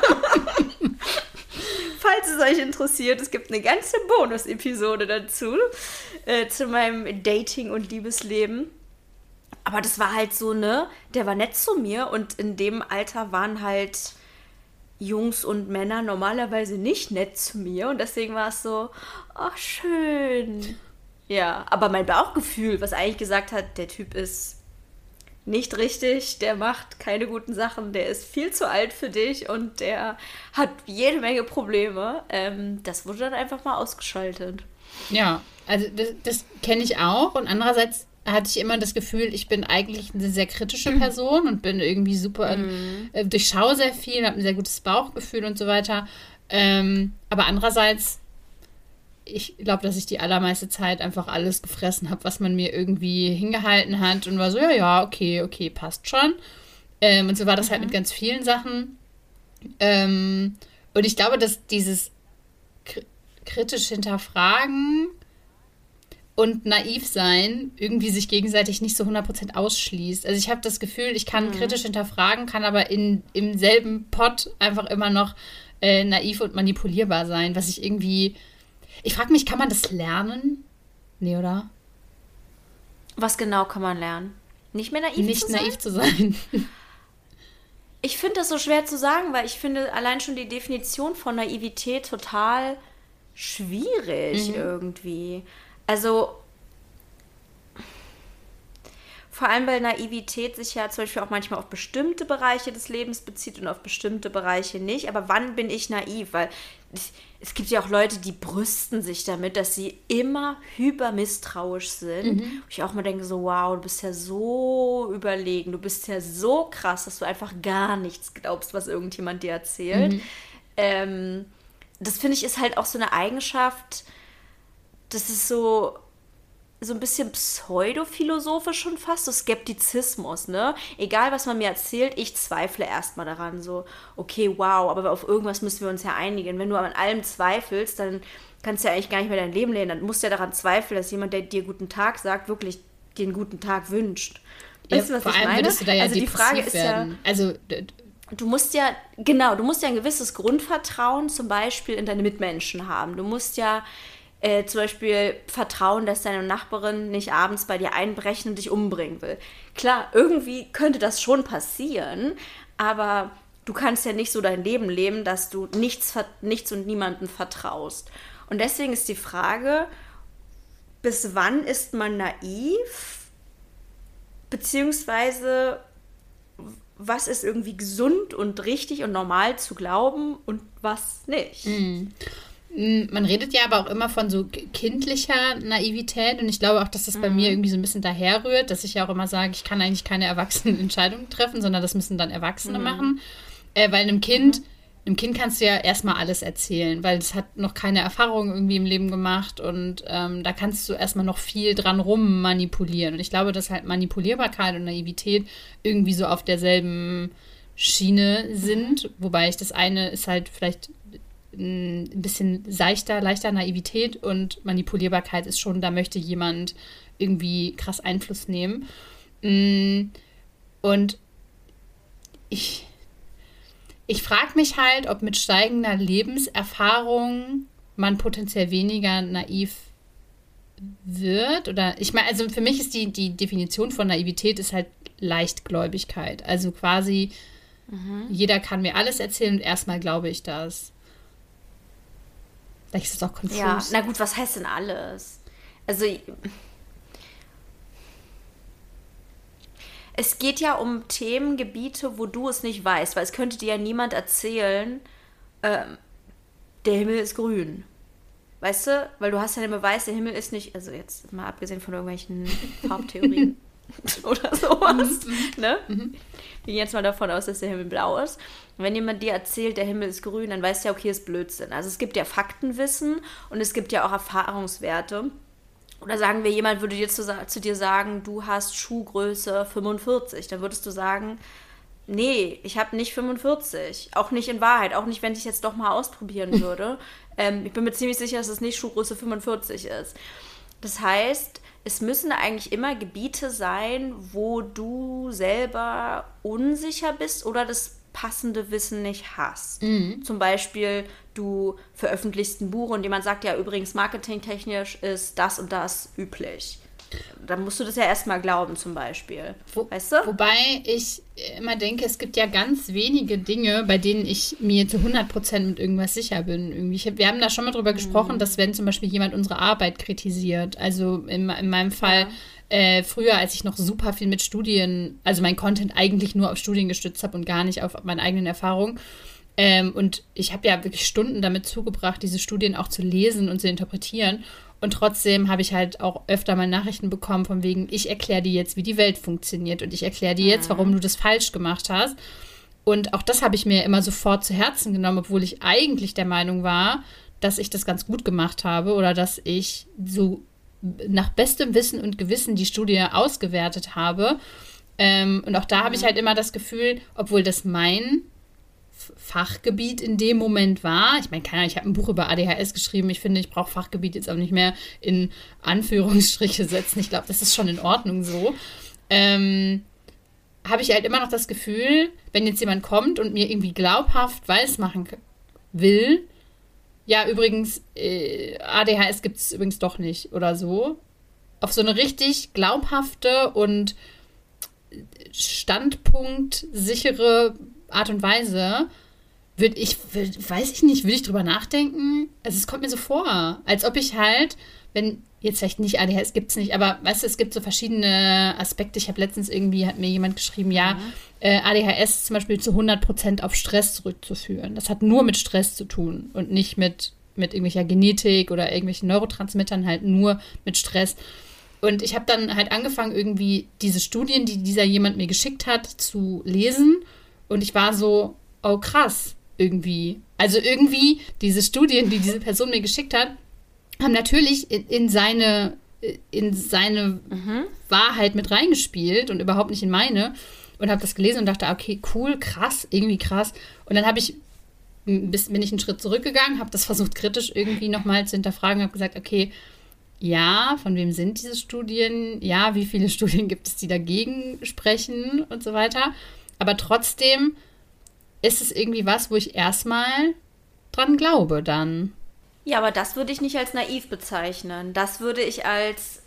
Falls es euch interessiert, es gibt eine ganze Bonus-Episode dazu, zu meinem Dating- und Liebesleben. Aber das war halt so, der war nett zu mir und in dem Alter waren halt Jungs und Männer normalerweise nicht nett zu mir und deswegen war es so, ach, schön. Ja, aber mein Bauchgefühl, was eigentlich gesagt hat, der Typ ist nicht richtig, der macht keine guten Sachen, der ist viel zu alt für dich und der hat jede Menge Probleme. Das wurde dann einfach mal ausgeschaltet. Ja, also das kenne ich auch. Und andererseits hatte ich immer das Gefühl, ich bin eigentlich eine sehr kritische Person und bin irgendwie super, durchschaue sehr viel, habe ein sehr gutes Bauchgefühl und so weiter. Aber andererseits, ich glaube, dass ich die allermeiste Zeit einfach alles gefressen habe, was man mir irgendwie hingehalten hat und war so, ja, okay, passt schon. Und so war das halt mit ganz vielen Sachen. Und ich glaube, dass dieses kritisch hinterfragen und naiv sein irgendwie sich gegenseitig nicht so 100% ausschließt. Also ich habe das Gefühl, ich kann kritisch hinterfragen, kann aber im selben Pott einfach immer noch naiv und manipulierbar sein, was ich irgendwie... Ich frage mich, kann man das lernen? Nee, oder? Was genau kann man lernen? Nicht mehr naiv zu sein? Nicht naiv zu sein. Ich finde das so schwer zu sagen, weil ich finde allein schon die Definition von Naivität total schwierig irgendwie. Also vor allem, weil Naivität sich ja zum Beispiel auch manchmal auf bestimmte Bereiche des Lebens bezieht und auf bestimmte Bereiche nicht. Aber wann bin ich naiv? Weil es gibt ja auch Leute, die brüsten sich damit, dass sie immer hypermisstrauisch sind. Wo ich auch mal denke so, wow, du bist ja so überlegen, du bist ja so krass, dass du einfach gar nichts glaubst, was irgendjemand dir erzählt. Das finde ich ist halt auch so eine Eigenschaft, das ist so ein bisschen pseudophilosophisch schon fast, so Skeptizismus, ne? Egal, was man mir erzählt, ich zweifle erstmal daran, so, okay, wow, aber auf irgendwas müssen wir uns ja einigen. Wenn du an allem zweifelst, dann kannst du ja eigentlich gar nicht mehr dein Leben leben. Dann musst du ja daran zweifeln, dass jemand, der dir guten Tag sagt, wirklich dir einen guten Tag wünscht. Weißt du, was ich meine? Würdest du da ja also die Frage ist werden. Also du musst ja ein gewisses Grundvertrauen zum Beispiel in deine Mitmenschen haben. Du musst ja zum Beispiel vertrauen, dass deine Nachbarin nicht abends bei dir einbrechen und dich umbringen will. Klar, irgendwie könnte das schon passieren, aber du kannst ja nicht so dein Leben leben, dass du nichts und niemandem vertraust. Und deswegen ist die Frage, bis wann ist man naiv? Beziehungsweise, was ist irgendwie gesund und richtig und normal zu glauben und was nicht? Man redet ja aber auch immer von so kindlicher Naivität und ich glaube auch, dass das bei mir irgendwie so ein bisschen daherrührt, dass ich ja auch immer sage, ich kann eigentlich keine erwachsenen Entscheidungen treffen, sondern das müssen dann Erwachsene machen. Weil einem Kind kannst du ja erstmal alles erzählen, weil es hat noch keine Erfahrung irgendwie im Leben gemacht und da kannst du erstmal noch viel dran rum manipulieren. Und ich glaube, dass halt Manipulierbarkeit und Naivität irgendwie so auf derselben Schiene sind, wobei das eine ist halt vielleicht ein bisschen leichter Naivität und Manipulierbarkeit ist schon, da möchte jemand irgendwie krass Einfluss nehmen. Und ich frage mich halt, ob mit steigender Lebenserfahrung man potenziell weniger naiv wird. Oder ich meine, also für mich ist die Definition von Naivität ist halt Leichtgläubigkeit. Also quasi jeder kann mir alles erzählen und erstmal glaube ich das. Vielleicht ist das auch konfus. Ja, na gut, was heißt denn alles? Also, es geht ja um Themengebiete, wo du es nicht weißt, weil es könnte dir ja niemand erzählen, der Himmel ist grün. Weißt du? Weil du hast ja den Beweis, der Himmel ist nicht, also jetzt mal abgesehen von irgendwelchen Farbtheorien oder sowas, ne? Wir gehen jetzt mal davon aus, dass der Himmel blau ist. Und wenn jemand dir erzählt, der Himmel ist grün, dann weißt du ja, okay, ist Blödsinn. Also es gibt ja Faktenwissen und es gibt ja auch Erfahrungswerte. Oder sagen wir, jemand würde dir zu dir sagen, du hast Schuhgröße 45. Dann würdest du sagen, nee, ich habe nicht 45. Auch nicht in Wahrheit, auch nicht, wenn ich es jetzt doch mal ausprobieren würde. Ich bin mir ziemlich sicher, dass es nicht Schuhgröße 45 ist. Das heißt, es müssen eigentlich immer Gebiete sein, wo du selber unsicher bist oder das passende Wissen nicht hast. Zum Beispiel, du veröffentlichst ein Buch und jemand sagt, ja, übrigens, marketingtechnisch ist das und das üblich. Dann musst du das ja erstmal glauben, zum Beispiel. Weißt du? Wobei ich immer denke, es gibt ja ganz wenige Dinge, bei denen ich mir zu 100% mit irgendwas sicher bin. Irgendwie. Wir haben da schon mal drüber gesprochen, dass wenn zum Beispiel jemand unsere Arbeit kritisiert, also in meinem Fall früher, als ich noch super viel mit Studien, also mein Content eigentlich nur auf Studien gestützt habe und gar nicht auf meine eigenen Erfahrungen. Und ich habe ja wirklich Stunden damit zugebracht, diese Studien auch zu lesen und zu interpretieren. Und trotzdem habe ich halt auch öfter mal Nachrichten bekommen von wegen, ich erkläre dir jetzt, wie die Welt funktioniert und ich erkläre dir jetzt, warum du das falsch gemacht hast. Und auch das habe ich mir immer sofort zu Herzen genommen, obwohl ich eigentlich der Meinung war, dass ich das ganz gut gemacht habe oder dass ich so nach bestem Wissen und Gewissen die Studie ausgewertet habe. Und auch da habe ich halt immer das Gefühl, obwohl das mein Fachgebiet in dem Moment war. Ich meine, keine Ahnung, ich habe ein Buch über ADHS geschrieben. Ich finde, ich brauche Fachgebiet jetzt auch nicht mehr in Anführungsstriche setzen. Ich glaube, das ist schon in Ordnung so. Habe ich halt immer noch das Gefühl, wenn jetzt jemand kommt und mir irgendwie glaubhaft weismachen will, ja, übrigens, ADHS gibt es übrigens doch nicht oder so, auf so eine richtig glaubhafte und standpunktsichere Art und Weise, weiß ich nicht, will ich drüber nachdenken? Also es kommt mir so vor, als ob ich halt, wenn, jetzt vielleicht nicht ADHS gibt es nicht, aber weißt du, es gibt so verschiedene Aspekte. Ich habe letztens irgendwie, hat mir jemand geschrieben, ADHS zum Beispiel zu 100% auf Stress zurückzuführen. Das hat nur mit Stress zu tun und nicht mit irgendwelcher Genetik oder irgendwelchen Neurotransmittern, halt nur mit Stress. Und ich habe dann halt angefangen, irgendwie diese Studien, die dieser jemand mir geschickt hat, zu lesen. Und ich war so, oh krass, irgendwie. Also irgendwie, diese Studien, die diese Person mir geschickt hat, haben natürlich in seine Wahrheit mit reingespielt und überhaupt nicht in meine. Und habe das gelesen und dachte, okay, cool, krass, irgendwie krass. Und dann bin ich einen Schritt zurückgegangen, habe das versucht kritisch irgendwie nochmal zu hinterfragen, habe gesagt, okay, ja, von wem sind diese Studien? Ja, wie viele Studien gibt es, die dagegen sprechen und so weiter? Aber trotzdem ist es irgendwie was, wo ich erstmal dran glaube dann. Ja, aber das würde ich nicht als naiv bezeichnen. Das würde ich als,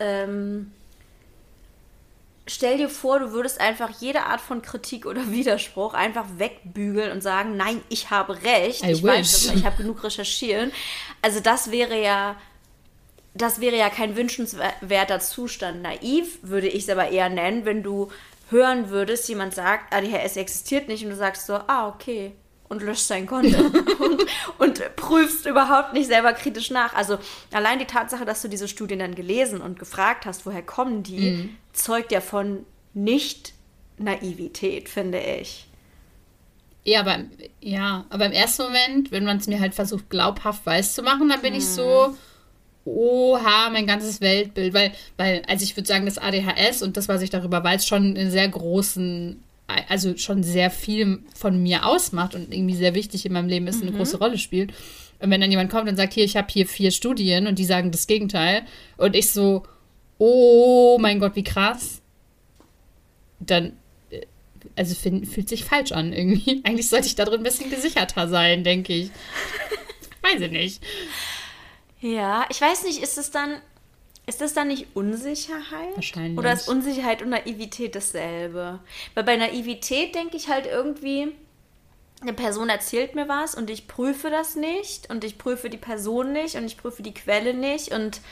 stell dir vor, du würdest einfach jede Art von Kritik oder Widerspruch einfach wegbügeln und sagen, nein, ich habe recht, ich weiß das, ich habe genug recherchiert. Also das wäre ja kein wünschenswerter Zustand. Naiv würde ich es aber eher nennen, wenn du hören würdest, jemand sagt, ADHS existiert nicht und du sagst so, okay, und löscht sein Konto und prüfst überhaupt nicht selber kritisch nach. Also allein die Tatsache, dass du diese Studien dann gelesen und gefragt hast, woher kommen die, zeugt ja von Nicht-Naivität, finde ich. Ja, aber im ersten Moment, wenn man es mir halt versucht, glaubhaft weiß zu machen, dann bin ich so, oha, mein ganzes Weltbild. Weil, also ich würde sagen, das ADHS und das, was ich darüber weiß, schon einen sehr großen, also schon sehr viel von mir ausmacht und irgendwie sehr wichtig in meinem Leben ist, eine große Rolle spielt. Und wenn dann jemand kommt und sagt, hier, ich habe hier 4 Studien und die sagen das Gegenteil und ich so, oh mein Gott, wie krass, dann, also fühlt sich falsch an irgendwie. Eigentlich sollte ich da drin ein bisschen gesicherter sein, denke ich. Weiß ich nicht. Ja, ich weiß nicht, ist das dann nicht Unsicherheit? Wahrscheinlich. Oder ist Unsicherheit und Naivität dasselbe? Weil bei Naivität denke ich halt irgendwie, eine Person erzählt mir was und ich prüfe das nicht und ich prüfe die Person nicht und ich prüfe die Quelle nicht und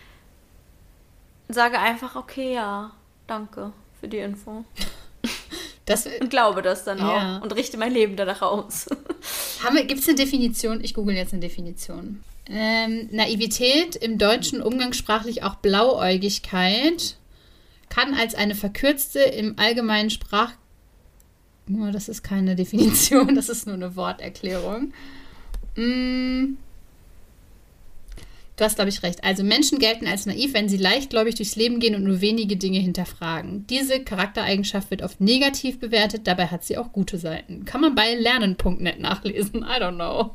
sage einfach, okay, ja, danke für die Info. Und glaube das dann auch und richte mein Leben danach aus. Gibt es eine Definition? Ich google jetzt eine Definition. Naivität, im Deutschen umgangssprachlich auch Blauäugigkeit, kann als eine verkürzte im allgemeinen das ist keine Definition, das ist nur eine Worterklärung. Du hast, glaube ich, recht. Also Menschen gelten als naiv, wenn sie leichtgläubig durchs Leben gehen und nur wenige Dinge hinterfragen. Diese Charaktereigenschaft wird oft negativ bewertet, dabei hat sie auch gute Seiten. Kann man bei lernen.net nachlesen. I don't know.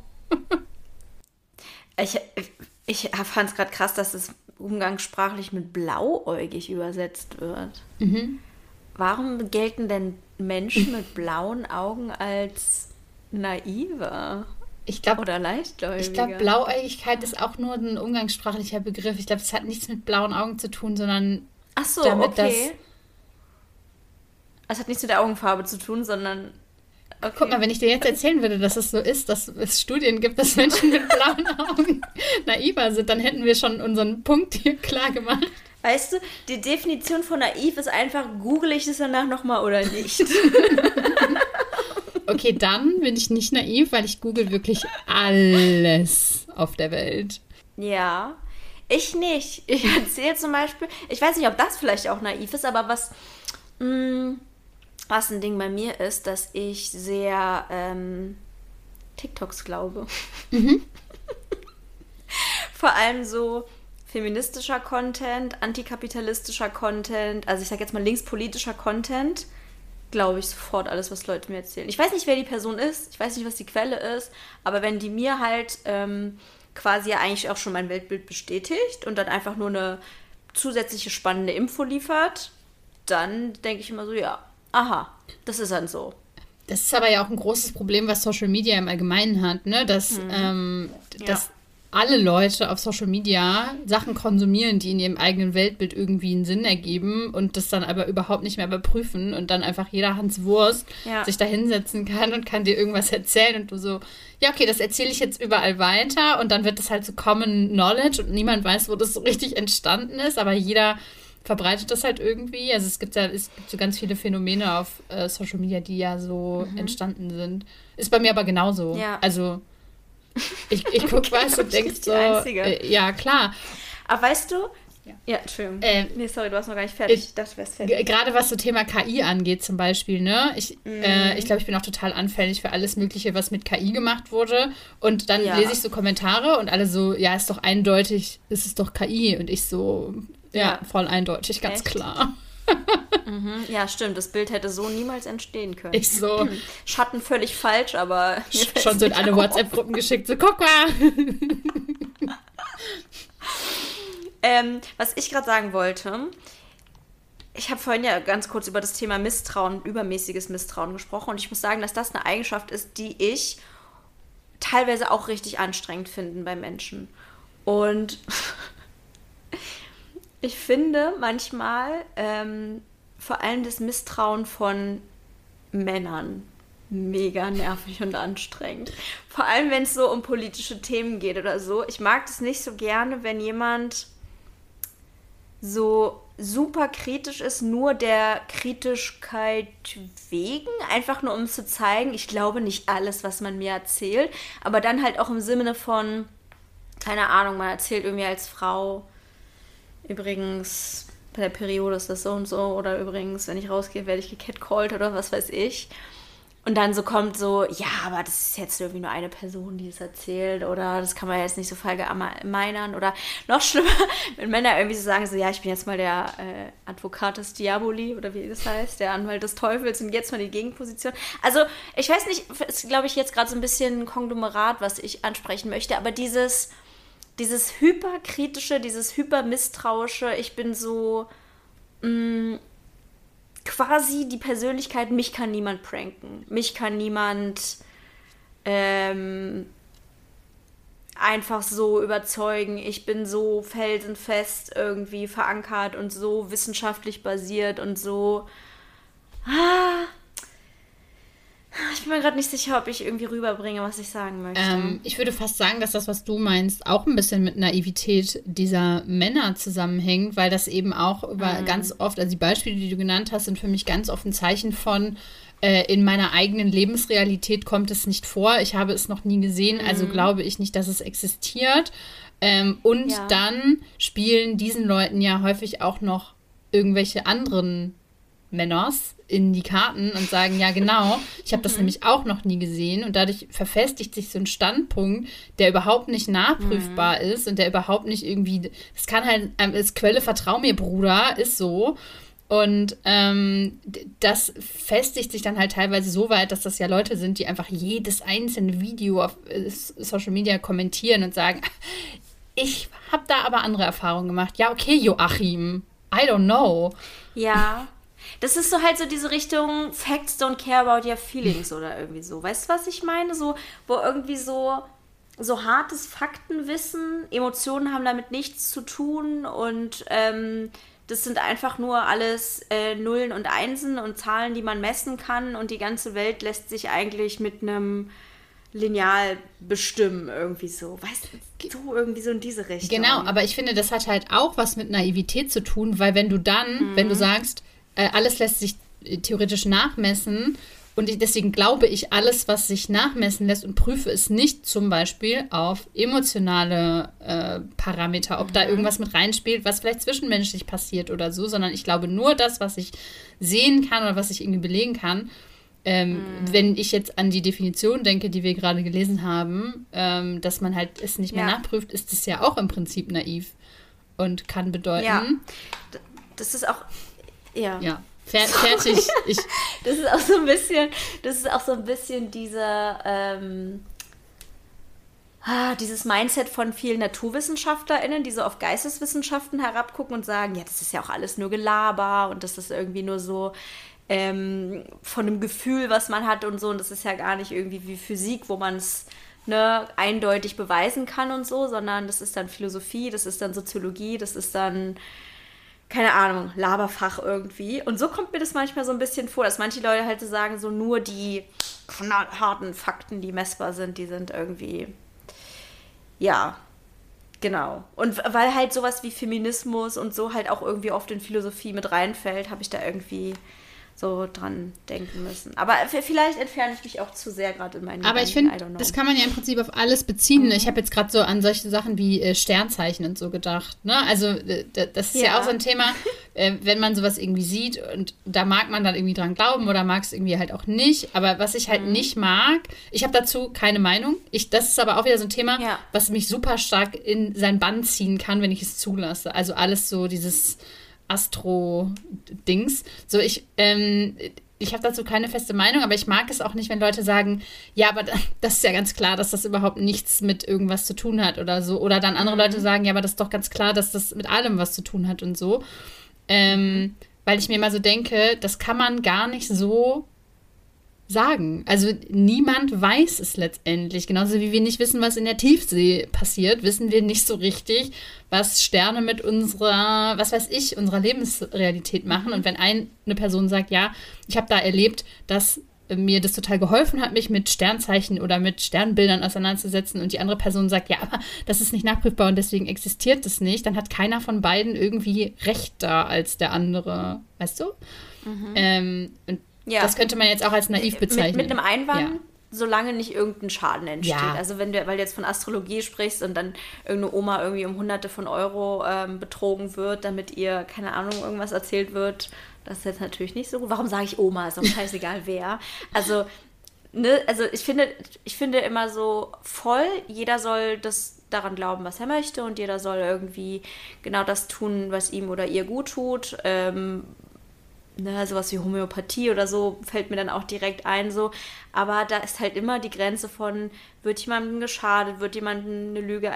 Ich fand es gerade krass, dass es umgangssprachlich mit blauäugig übersetzt wird. Warum gelten denn Menschen mit blauen Augen als naiver? Oder leichtgläubiger? Ich glaube, Blauäugigkeit ist auch nur ein umgangssprachlicher Begriff. Ich glaube, es hat nichts mit blauen Augen zu tun, sondern ach so, damit, okay. Es hat nichts mit der Augenfarbe zu tun, sondern okay. Guck mal, wenn ich dir jetzt erzählen würde, dass es so ist, dass es Studien gibt, dass Menschen mit blauen Augen naiver sind, dann hätten wir schon unseren Punkt hier klar gemacht. Weißt du, die Definition von naiv ist einfach, google ich das danach nochmal oder nicht? Okay, dann bin ich nicht naiv, weil ich google wirklich alles auf der Welt. Ja, ich nicht. Ich erzähle zum Beispiel, ich weiß nicht, ob das vielleicht auch naiv ist, aber was ein Ding bei mir ist, dass ich sehr TikToks glaube. Vor allem so feministischer Content, antikapitalistischer Content, also ich sag jetzt mal linkspolitischer Content, glaube ich sofort alles, was Leute mir erzählen. Ich weiß nicht, wer die Person ist, ich weiß nicht, was die Quelle ist, aber wenn die mir halt quasi ja eigentlich auch schon mein Weltbild bestätigt und dann einfach nur eine zusätzliche spannende Info liefert, dann denke ich immer so, ja, aha, das ist dann so. Das ist aber ja auch ein großes Problem, was Social Media im Allgemeinen hat, ne? Dass alle Leute auf Social Media Sachen konsumieren, die in ihrem eigenen Weltbild irgendwie einen Sinn ergeben und das dann aber überhaupt nicht mehr überprüfen und dann einfach jeder Hans Wurst sich da hinsetzen kann und kann dir irgendwas erzählen und du so, ja, okay, das erzähle ich jetzt überall weiter und dann wird das halt so Common Knowledge und niemand weiß, wo das so richtig entstanden ist, aber jeder verbreitet das halt irgendwie. Also es gibt so ganz viele Phänomene auf Social Media, die ja so entstanden sind. Ist bei mir aber genauso. Ja. Also ich gucke was und denke so, ja, klar. Aber weißt du, ja, Entschuldigung. Nee, sorry, du warst noch gar nicht fertig. Ich dachte, du wärst fertig. Gerade was so Thema KI angeht zum Beispiel, ne? Ich glaube, ich bin auch total anfällig für alles Mögliche, was mit KI gemacht wurde. Und dann lese ich so Kommentare und alle so, ja, ist doch eindeutig, ist es doch KI. Und ich so, ja, voll eindeutig, ganz klar. Ja, stimmt. Das Bild hätte so niemals entstehen können. Ich so. Schatten völlig falsch, aber schon so in alle WhatsApp-Gruppen geschickt. So, guck mal. Was ich gerade sagen wollte, ich habe vorhin ja ganz kurz über das Thema Misstrauen, übermäßiges Misstrauen gesprochen und ich muss sagen, dass das eine Eigenschaft ist, die ich teilweise auch richtig anstrengend finde bei Menschen. Und ich finde manchmal vor allem das Misstrauen von Männern mega nervig und anstrengend. Vor allem, wenn es so um politische Themen geht oder so. Ich mag das nicht so gerne, wenn jemand so super kritisch ist, nur der Kritischkeit wegen, einfach nur um zu zeigen, ich glaube nicht alles, was man mir erzählt, aber dann halt auch im Sinne von, keine Ahnung, man erzählt irgendwie als Frau, übrigens, bei der Periode ist das so und so, oder übrigens, wenn ich rausgehe, werde ich gecatcallt oder was weiß ich. Und dann so kommt so, ja, aber das ist jetzt irgendwie nur eine Person, die es erzählt oder das kann man jetzt nicht so verallgemeinern oder noch schlimmer, wenn Männer irgendwie so sagen, so ja, ich bin jetzt mal der Advocatus Diaboli oder wie das heißt, der Anwalt des Teufels und jetzt mal die Gegenposition. Also ich weiß nicht, ist glaube ich jetzt gerade so ein bisschen ein Konglomerat, was ich ansprechen möchte, aber dieses hyperkritische, dieses hypermisstrauische, ich bin so quasi die Persönlichkeit, mich kann niemand pranken. Mich kann niemand einfach so überzeugen. Ich bin so felsenfest irgendwie verankert und so wissenschaftlich basiert und so. Ich bin mir gerade nicht sicher, ob ich irgendwie rüberbringe, was ich sagen möchte. Ich würde fast sagen, dass das, was du meinst, auch ein bisschen mit Naivität dieser Männer zusammenhängt, weil das eben auch über ganz oft, also die Beispiele, die du genannt hast, sind für mich ganz oft ein Zeichen von, in meiner eigenen Lebensrealität kommt es nicht vor, ich habe es noch nie gesehen, also glaube ich nicht, dass es existiert. Dann spielen diesen Leuten ja häufig auch noch irgendwelche anderen Männers in die Karten und sagen, ja genau, ich habe das nämlich auch noch nie gesehen und dadurch verfestigt sich so ein Standpunkt, der überhaupt nicht nachprüfbar ist und der überhaupt nicht irgendwie, das kann halt als Quelle, vertrau mir Bruder, ist so und das festigt sich dann halt teilweise so weit, dass das ja Leute sind, die einfach jedes einzelne Video auf Social Media kommentieren und sagen, ich habe da aber andere Erfahrungen gemacht. Ja, okay, Joachim, I don't know. Ja, das ist so halt so diese Richtung Facts don't care about your feelings oder irgendwie so. Weißt du, was ich meine? So, wo irgendwie so hartes Faktenwissen, Emotionen haben damit nichts zu tun und das sind einfach nur alles Nullen und Einsen und Zahlen, die man messen kann und die ganze Welt lässt sich eigentlich mit einem Lineal bestimmen, irgendwie so. Weißt du, so irgendwie so in diese Richtung. Genau, aber ich finde, das hat halt auch was mit Naivität zu tun, weil wenn du dann, wenn du sagst, alles lässt sich theoretisch nachmessen und deswegen glaube ich alles, was sich nachmessen lässt und prüfe es nicht zum Beispiel auf emotionale Parameter, ob da irgendwas mit reinspielt, was vielleicht zwischenmenschlich passiert oder so, sondern ich glaube nur das, was ich sehen kann oder was ich irgendwie belegen kann. Wenn ich jetzt an die Definition denke, die wir gerade gelesen haben, dass man halt es nicht mehr nachprüft, ist es ja auch im Prinzip naiv und kann bedeuten... Ja, das ist auch... Ja, fertig. Das ist auch so ein bisschen dieser... dieses Mindset von vielen NaturwissenschaftlerInnen, die so auf Geisteswissenschaften herabgucken und sagen, ja, das ist ja auch alles nur Gelaber und das ist irgendwie nur so... von einem Gefühl, was man hat und so. Und das ist ja gar nicht irgendwie wie Physik, wo man es eindeutig beweisen kann und so, sondern das ist dann Philosophie, das ist dann Soziologie, das ist dann, keine Ahnung, Laberfach irgendwie. Und so kommt mir das manchmal so ein bisschen vor, dass manche Leute halt so sagen, so nur die harten Fakten, die messbar sind, die sind irgendwie, ja, genau. Und weil halt sowas wie Feminismus und so halt auch irgendwie oft in Philosophie mit reinfällt, habe ich da irgendwie so dran denken müssen. Aber vielleicht entferne ich mich auch zu sehr gerade in meinen Aber Gedanken. ich finde, das kann man ja im Prinzip auf alles beziehen. Ich habe jetzt gerade so an solche Sachen wie Sternzeichen und so gedacht. Ne? Also das ist ja auch so ein Thema, wenn man sowas irgendwie sieht und da mag man dann irgendwie dran glauben oder mag es irgendwie halt auch nicht. Aber was ich halt nicht mag, ich habe dazu keine Meinung. Das ist aber auch wieder so ein Thema, was mich super stark in sein Bann ziehen kann, wenn ich es zulasse. Also alles so dieses Astro-Dings. So, ich habe dazu keine feste Meinung, aber ich mag es auch nicht, wenn Leute sagen, ja, aber das ist ja ganz klar, dass das überhaupt nichts mit irgendwas zu tun hat oder so. Oder dann andere Leute sagen, ja, aber das ist doch ganz klar, dass das mit allem was zu tun hat und so. Weil ich mir mal so denke, das kann man gar nicht so sagen. Also niemand weiß es letztendlich. Genauso wie wir nicht wissen, was in der Tiefsee passiert, wissen wir nicht so richtig, was Sterne mit unserer, was weiß ich, unserer Lebensrealität machen. Und wenn eine Person sagt, ja, ich habe da erlebt, dass mir das total geholfen hat, mich mit Sternzeichen oder mit Sternbildern auseinanderzusetzen und die andere Person sagt, ja, aber das ist nicht nachprüfbar und deswegen existiert es nicht, dann hat keiner von beiden irgendwie recht da als der andere. Weißt du? Und das könnte man jetzt auch als naiv bezeichnen. Mit einem Einwand, solange nicht irgendein Schaden entsteht. Ja. Also weil du jetzt von Astrologie sprichst und dann irgendeine Oma irgendwie um Hunderte von Euro betrogen wird, damit ihr, keine Ahnung, irgendwas erzählt wird, das ist jetzt natürlich nicht so gut. Warum sage ich Oma? Ist doch scheißegal wer. Also, ich finde immer so voll, jeder soll das daran glauben, was er möchte und jeder soll irgendwie genau das tun, was ihm oder ihr gut tut. Sowas wie Homöopathie oder so fällt mir dann auch direkt ein, so. Aber da ist halt immer die Grenze von, wird jemandem geschadet, wird jemandem eine Lüge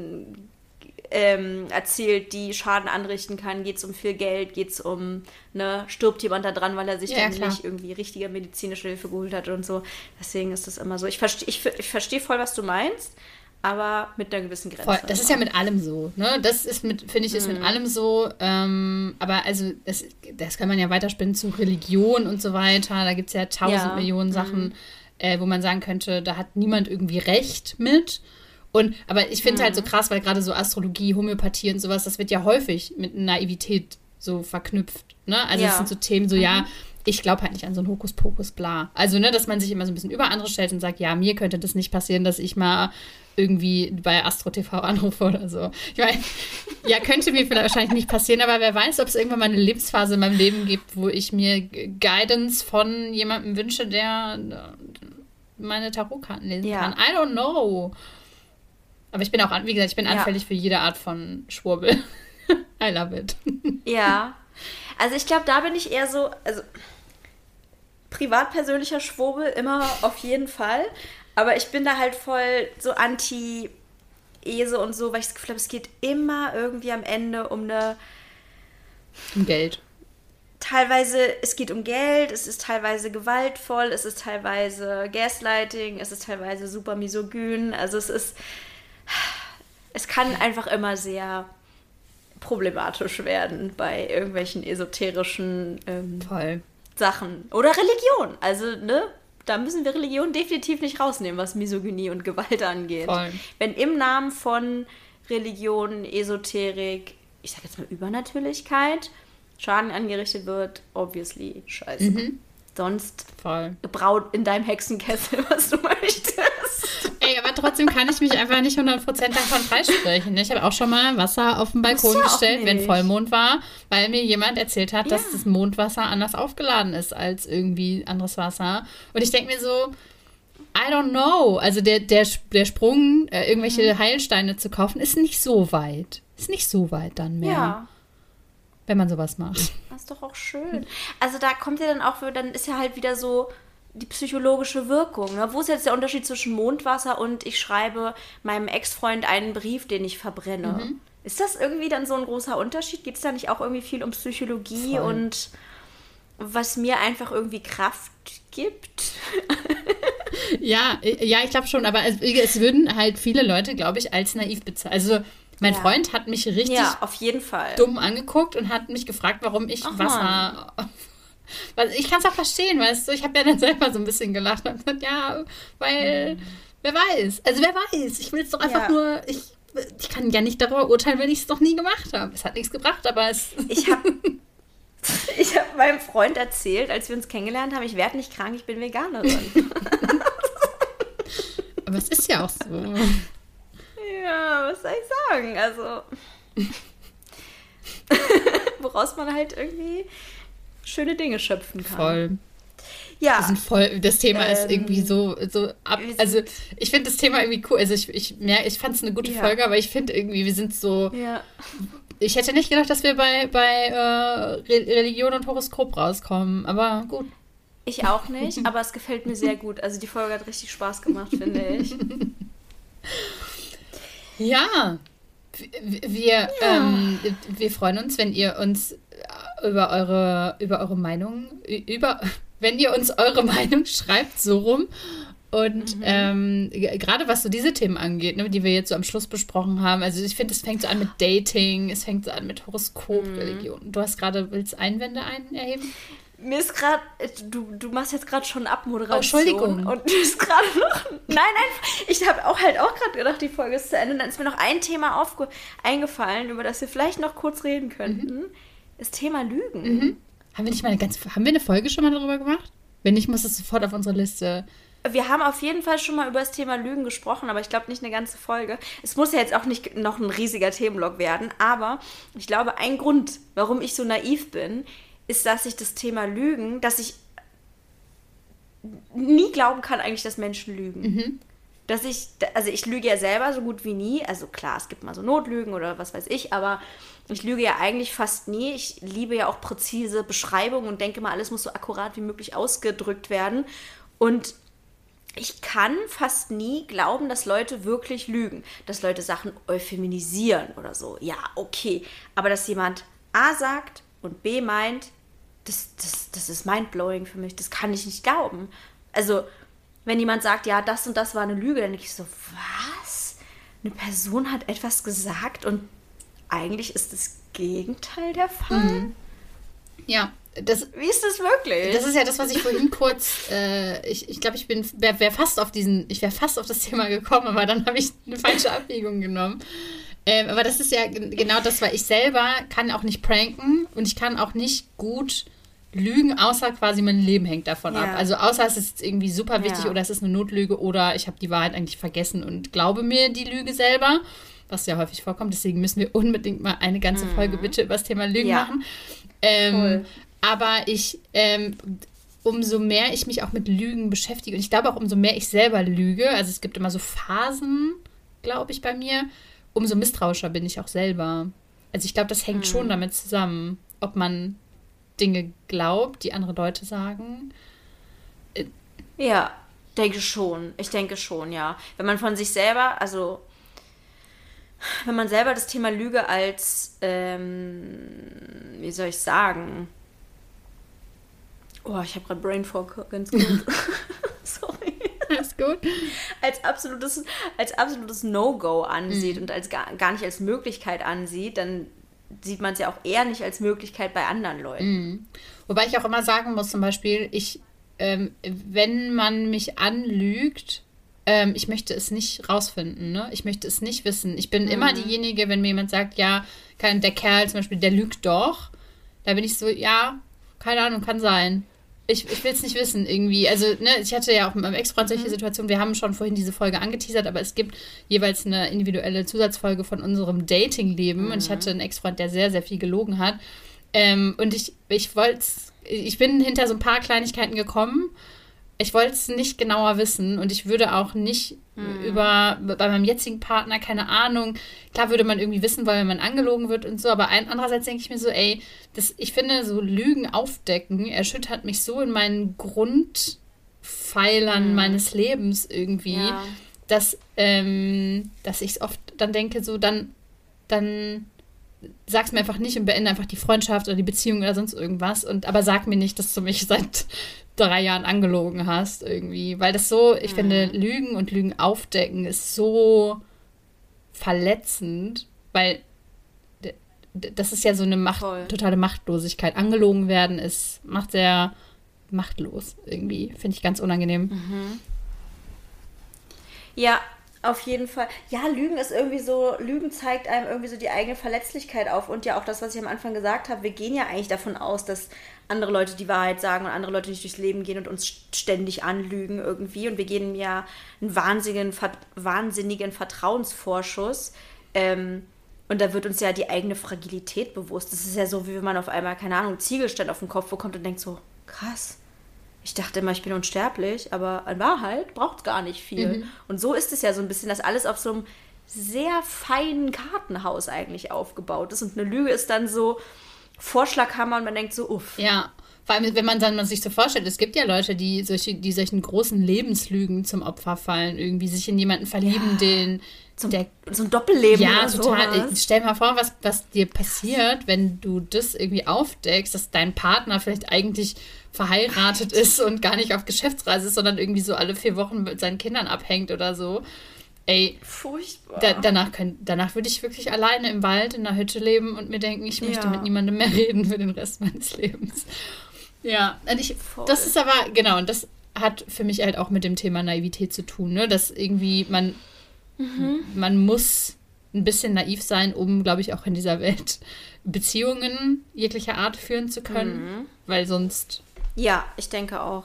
erzählt, die Schaden anrichten kann, geht es um viel Geld, geht es um, stirbt jemand da dran, weil er sich dann nicht irgendwie richtige medizinische Hilfe geholt hat und so. Deswegen ist das immer so. Ich verstehe voll, was du meinst, aber mit einer gewissen Grenze. Voll. Das ist ja mit allem so, ne? Das ist mit allem so. Aber also das kann man ja weiterspinnen zu Religion und so weiter. Da gibt es ja 1000 Millionen Sachen, wo man sagen könnte, da hat niemand irgendwie Recht mit. Aber ich finde es halt so krass, weil gerade so Astrologie, Homöopathie und sowas, das wird ja häufig mit Naivität so verknüpft, ne? Also das sind so Themen so, ich glaube halt nicht an so ein Hokuspokus, bla. Also, dass man sich immer so ein bisschen über andere stellt und sagt, ja, mir könnte das nicht passieren, dass ich mal irgendwie bei Astro TV anrufe oder so. Ich meine, ja, könnte mir vielleicht wahrscheinlich nicht passieren, aber wer weiß, ob es irgendwann mal eine Lebensphase in meinem Leben gibt, wo ich mir Guidance von jemandem wünsche, der meine Tarotkarten lesen kann. I don't know. Aber ich bin auch, wie gesagt, anfällig für jede Art von Schwurbel. I love it. Ja. Also ich glaube, da bin ich eher so, also privatpersönlicher Schwurbel immer auf jeden Fall. Aber ich bin da halt voll so anti-Ese und so, weil ich das Gefühl habe, es geht immer irgendwie am Ende um Geld. Teilweise, es geht um Geld, es ist teilweise gewaltvoll, es ist teilweise Gaslighting, es ist teilweise super misogyn. Also es kann einfach immer sehr problematisch werden bei irgendwelchen esoterischen Sachen. Oder Religion. Also, da müssen wir Religion definitiv nicht rausnehmen, was Misogynie und Gewalt angeht. Voll. Wenn im Namen von Religion, Esoterik, ich sag jetzt mal Übernatürlichkeit, Schaden angerichtet wird, obviously scheiße. Sonst Voll. braut in deinem Hexenkessel, was du möchtest. Ey, aber trotzdem kann ich mich einfach nicht 100% davon freisprechen. Ich habe auch schon mal Wasser auf den Balkon gestellt, wenn Vollmond war, weil mir jemand erzählt hat, dass das Mondwasser anders aufgeladen ist als irgendwie anderes Wasser. Und ich denke mir so, I don't know. Also der Sprung, irgendwelche Heilsteine zu kaufen, ist nicht so weit. Ist nicht so weit dann mehr. Ja. Wenn man sowas macht. Das ist doch auch schön. Also da kommt ja dann auch, dann ist ja halt wieder so die psychologische Wirkung. Ne? Wo ist jetzt der Unterschied zwischen Mondwasser und ich schreibe meinem Ex-Freund einen Brief, den ich verbrenne? Ist das irgendwie dann so ein großer Unterschied? Geht es da nicht auch irgendwie viel um Psychologie und was mir einfach irgendwie Kraft gibt? Ja, ich glaube schon, aber es würden halt viele Leute, glaube ich, als naiv bezeichnen. Also mein Freund hat mich richtig auf jeden Fall dumm angeguckt und hat mich gefragt, warum ich Wasser... Ich kann es auch verstehen, weißt du? Ich habe ja dann selber so ein bisschen gelacht und gesagt, ja, weil, wer weiß. Also wer weiß, ich will es doch einfach nur... Ich kann ja nicht darüber urteilen, wenn ich es noch nie gemacht habe. Es hat nichts gebracht, aber es... Ich habe meinem Freund erzählt, als wir uns kennengelernt haben, ich werde nicht krank, ich bin Veganerin. Aber es ist ja auch so. Ja, was soll ich sagen? Also, woraus man halt irgendwie schöne Dinge schöpfen kann. Voll. Ja. Das Thema ist irgendwie so ab. Also, ich finde das Thema irgendwie cool. Also, ich fand es eine gute Folge, aber ich finde irgendwie, wir sind so. Ja. Ich hätte nicht gedacht, dass wir bei Religion und Horoskop rauskommen, aber gut. Ich auch nicht, aber es gefällt mir sehr gut. Also, die Folge hat richtig Spaß gemacht, finde ich. Ja, wir freuen uns, wenn ihr uns über eure Meinung, wenn ihr uns eure Meinung schreibt, so rum. Und gerade was so diese Themen angeht, ne, die wir jetzt so am Schluss besprochen haben, also ich finde, es fängt so an mit Dating, es fängt so an mit Horoskop, Religion. Du willst Einwände erheben? Mir ist gerade, du machst jetzt gerade schon Abmoderation. Oh, Entschuldigung. Und mir ist gerade noch, nein, ich habe auch gerade gedacht, die Folge ist zu Ende. Und dann ist mir noch ein Thema eingefallen, über das wir vielleicht noch kurz reden könnten. Das Thema Lügen. Haben wir eine Folge schon mal darüber gemacht? Wenn nicht, muss es sofort auf unsere Liste. Wir haben auf jeden Fall schon mal über das Thema Lügen gesprochen, aber ich glaube nicht eine ganze Folge. Es muss ja jetzt auch nicht noch ein riesiger Themenblock werden, aber ich glaube, ein Grund, warum ich so naiv bin, ist, dass ich das Thema Lügen, dass ich nie glauben kann eigentlich, dass Menschen lügen. Ich lüge ja selber so gut wie nie. Also klar, es gibt mal so Notlügen oder was weiß ich, aber ich lüge ja eigentlich fast nie. Ich liebe ja auch präzise Beschreibungen und denke mal, alles muss so akkurat wie möglich ausgedrückt werden. Und ich kann fast nie glauben, dass Leute wirklich lügen. Dass Leute Sachen euphemisieren oder so. Ja, okay. Aber dass jemand A sagt und B meint, das ist mindblowing für mich. Das kann ich nicht glauben. Also, wenn jemand sagt, ja, das und das war eine Lüge, dann denke ich so, was? Eine Person hat etwas gesagt und eigentlich ist das Gegenteil der Fall? Ja. Wie ist das wirklich? Das ist ja das, was ich vorhin kurz, ich glaube, ich wäre fast auf das Thema gekommen, aber dann habe ich eine falsche Abbiegung genommen. Aber das ist ja genau das, weil ich selber kann auch nicht pranken und ich kann auch nicht gut lügen, außer quasi mein Leben hängt davon ab. Also außer es ist irgendwie super wichtig oder es ist eine Notlüge oder ich habe die Wahrheit eigentlich vergessen und glaube mir die Lüge selber, was ja häufig vorkommt. Deswegen müssen wir unbedingt mal eine ganze Folge bitte über das Thema Lügen machen. Aber umso mehr ich mich auch mit Lügen beschäftige und ich glaube auch, umso mehr ich selber lüge, also es gibt immer so Phasen, glaube ich, bei mir, umso misstrauischer bin ich auch selber. Also ich glaube, das hängt schon damit zusammen, ob man Dinge glaubt, die andere Leute sagen. Ja, denke schon. Ich denke schon, ja. Wenn man von sich selber, also wenn man selber das Thema Lüge als, wie soll ich sagen? Oh, ich habe gerade Brain Fog, ganz gut. Sorry. Alles gut. Als absolutes No-Go ansieht und als gar nicht als Möglichkeit ansieht, dann sieht man es ja auch eher nicht als Möglichkeit bei anderen Leuten. Wobei ich auch immer sagen muss, zum Beispiel, wenn man mich anlügt, ich möchte es nicht rausfinden, ne? Ich möchte es nicht wissen. Ich bin immer diejenige, wenn mir jemand sagt, ja, der Kerl zum Beispiel, der lügt doch, da bin ich so, ja, keine Ahnung, kann sein. Ich will es nicht wissen, irgendwie. Also, ne, ich hatte ja auch mit meinem Ex-Freund solche Situationen. Wir haben schon vorhin diese Folge angeteasert, aber es gibt jeweils eine individuelle Zusatzfolge von unserem Dating-Leben. Und ich hatte einen Ex-Freund, der sehr, sehr viel gelogen hat. Und ich bin hinter so ein paar Kleinigkeiten gekommen. Ich wollte es nicht genauer wissen und ich würde auch nicht bei meinem jetzigen Partner, keine Ahnung, klar würde man irgendwie wissen wollen, wenn man angelogen wird und so, aber andererseits denke ich mir so, ich finde so Lügen aufdecken erschüttert mich so in meinen Grundpfeilern meines Lebens irgendwie, dass ich es oft dann denke, so dann sag's mir einfach nicht und beende einfach die Freundschaft oder die Beziehung oder sonst irgendwas. Aber sag mir nicht, dass du mich seit 3 Jahren angelogen hast irgendwie. Weil das so, ich finde, Lügen und Lügen aufdecken ist so verletzend, weil das ist ja so eine totale Machtlosigkeit. Angelogen werden macht sehr machtlos irgendwie. Finde ich ganz unangenehm. Ja, auf jeden Fall. Ja, Lügen ist irgendwie so, Lügen zeigt einem irgendwie so die eigene Verletzlichkeit auf und ja auch das, was ich am Anfang gesagt habe, wir gehen ja eigentlich davon aus, dass andere Leute die Wahrheit sagen und andere Leute nicht durchs Leben gehen und uns ständig anlügen irgendwie und wir geben ja einen wahnsinnigen Vertrauensvorschuss und da wird uns ja die eigene Fragilität bewusst. Das ist ja so, wie wenn man auf einmal, keine Ahnung, Ziegelstein auf den Kopf bekommt und denkt so, krass. Ich dachte immer, ich bin unsterblich, aber in Wahrheit braucht es gar nicht viel. Und so ist es ja so ein bisschen, dass alles auf so einem sehr feinen Kartenhaus eigentlich aufgebaut ist. Und eine Lüge ist dann so Vorschlaghammer und man denkt so, uff. Ja, vor allem, wenn man sich so vorstellt, es gibt ja Leute, die solchen großen Lebenslügen zum Opfer fallen, irgendwie sich in jemanden verlieben, so ein Doppelleben ja, oder total. sowas. Stell dir mal vor, was dir passiert, wenn du das irgendwie aufdeckst, dass dein Partner vielleicht eigentlich verheiratet ist und gar nicht auf Geschäftsreise ist, sondern irgendwie so alle 4 Wochen mit seinen Kindern abhängt oder so. Ey, furchtbar. Danach würde ich wirklich alleine im Wald in einer Hütte leben und mir denken, ich möchte mit niemandem mehr reden für den Rest meines Lebens. Ja, und das ist aber, genau, und das hat für mich halt auch mit dem Thema Naivität zu tun, ne? Dass irgendwie man muss ein bisschen naiv sein, um, glaube ich, auch in dieser Welt Beziehungen jeglicher Art führen zu können, weil sonst... Ja, ich denke auch.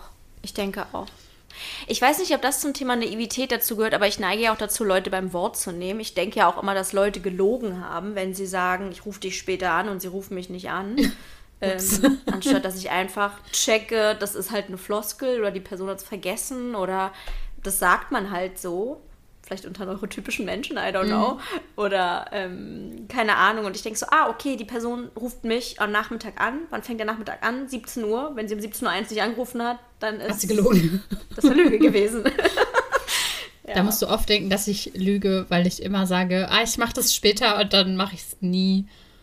Ich weiß nicht, ob das zum Thema Naivität dazu gehört, aber ich neige ja auch dazu, Leute beim Wort zu nehmen. Ich denke ja auch immer, dass Leute gelogen haben, wenn sie sagen, ich rufe dich später an und sie rufen mich nicht an. Anstatt dass ich einfach checke, das ist halt eine Floskel oder die Person hat es vergessen oder das sagt man halt so. Vielleicht unter neurotypischen Menschen, I don't know. Oder keine Ahnung. Und ich denke so, okay, die Person ruft mich am Nachmittag an. Wann fängt der Nachmittag an? 17 Uhr. Wenn sie um 17.01 Uhr nicht angerufen hat, dann ist... Hat sie gelogen. Das eine Lüge gewesen. Ja. Da musst du oft denken, dass ich lüge, weil ich immer sage, ich mache das später und dann mache ich es nie.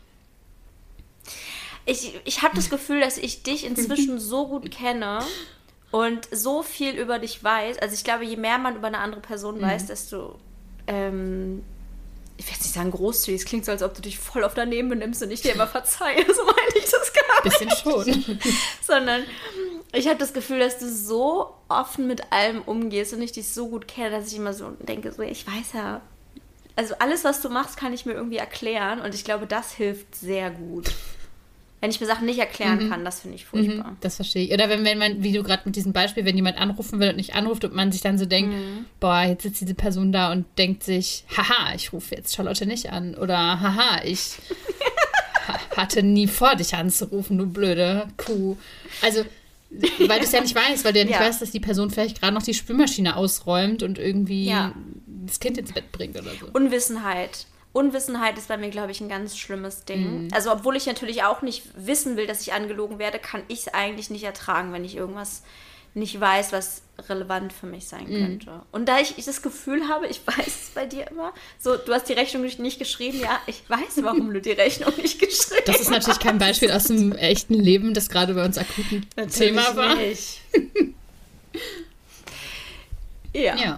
Ich habe das Gefühl, dass ich dich inzwischen so gut kenne und so viel über dich weiß. Also ich glaube, je mehr man über eine andere Person weiß, desto, ich will jetzt nicht sagen großzügig, es klingt so, als ob du dich voll auf daneben benimmst und ich dir immer verzeihe. So meine ich das gar nicht. Bisschen schon. Sondern ich habe das Gefühl, dass du so offen mit allem umgehst und ich dich so gut kenne, dass ich immer so denke, so ich weiß ja, also alles, was du machst, kann ich mir irgendwie erklären und ich glaube, das hilft sehr gut. Wenn ich mir Sachen nicht erklären kann, das finde ich furchtbar. Das verstehe ich. Oder wenn man, wie du gerade mit diesem Beispiel, wenn jemand anrufen will und nicht anruft und man sich dann so denkt, boah, jetzt sitzt diese Person da und denkt sich, haha, ich rufe jetzt Charlotte nicht an. Oder haha, ich hatte nie vor, dich anzurufen, du blöde Kuh. Also, weil du es ja nicht weißt, weil du ja nicht weißt, dass die Person vielleicht gerade noch die Spülmaschine ausräumt und irgendwie das Kind ins Bett bringt oder so. Unwissenheit ist bei mir, glaube ich, ein ganz schlimmes Ding. Also, obwohl ich natürlich auch nicht wissen will, dass ich angelogen werde, kann ich es eigentlich nicht ertragen, wenn ich irgendwas nicht weiß, was relevant für mich sein könnte. Und da ich das Gefühl habe, ich weiß es bei dir immer, so, du hast die Rechnung nicht geschrieben, ja, ich weiß, warum du die Rechnung nicht geschrieben hast. Das ist natürlich kein Beispiel aus dem echten Leben, das gerade bei uns akut ein Thema war. Nicht. Ja.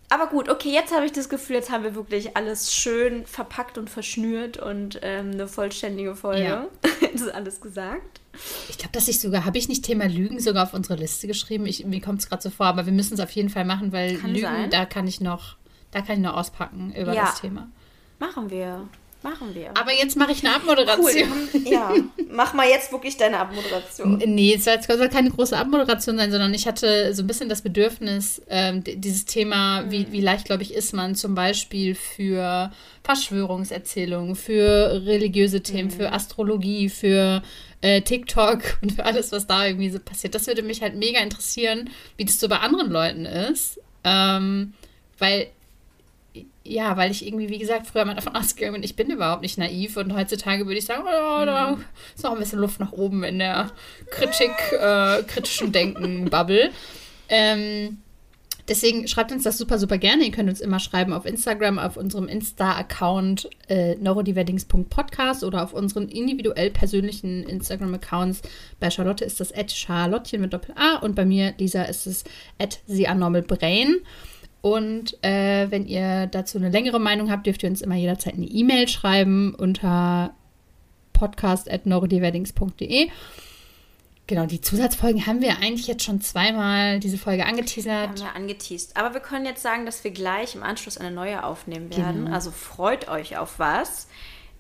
Aber gut, okay, jetzt habe ich das Gefühl, jetzt haben wir wirklich alles schön verpackt und verschnürt und eine vollständige Folge. Ja. Das ist alles gesagt. Ich glaube, dass habe ich nicht Thema Lügen sogar auf unsere Liste geschrieben? Mir kommt es gerade so vor, aber wir müssen es auf jeden Fall machen, weil Kann Lügen, sein. da kann ich noch auspacken über das Thema. Machen wir. Aber jetzt mache ich eine Abmoderation. Cool. Ja, mach mal jetzt wirklich deine Abmoderation. Nee, es soll keine große Abmoderation sein, sondern ich hatte so ein bisschen das Bedürfnis, dieses Thema, wie leichtgläubig ist man zum Beispiel für Verschwörungserzählungen, für religiöse Themen, für Astrologie, für TikTok und für alles, was da irgendwie so passiert. Das würde mich halt mega interessieren, wie das so bei anderen Leuten ist. Weil ich irgendwie, wie gesagt, früher mal davon ausgegangen bin, ich bin überhaupt nicht naiv und heutzutage würde ich sagen, da ist noch ein bisschen Luft nach oben in der kritischen Denken-Bubble. Deswegen schreibt uns das super, super gerne. Ihr könnt uns immer schreiben auf Instagram, auf unserem Insta-Account neurodiverdings.podcast oder auf unseren individuell persönlichen Instagram-Accounts. Bei Charlotte ist das @charlottchen mit Doppel-A und bei mir, Lisa, ist es @theanormalbrain. Und wenn ihr dazu eine längere Meinung habt, dürft ihr uns immer jederzeit eine E-Mail schreiben unter podcast@neurodiverdings.de. Genau, die Zusatzfolgen haben wir eigentlich jetzt schon zweimal diese Folge angeteasert. Haben wir angeteased. Aber wir können jetzt sagen, dass wir gleich im Anschluss eine neue aufnehmen werden. Genau. Also freut euch auf was.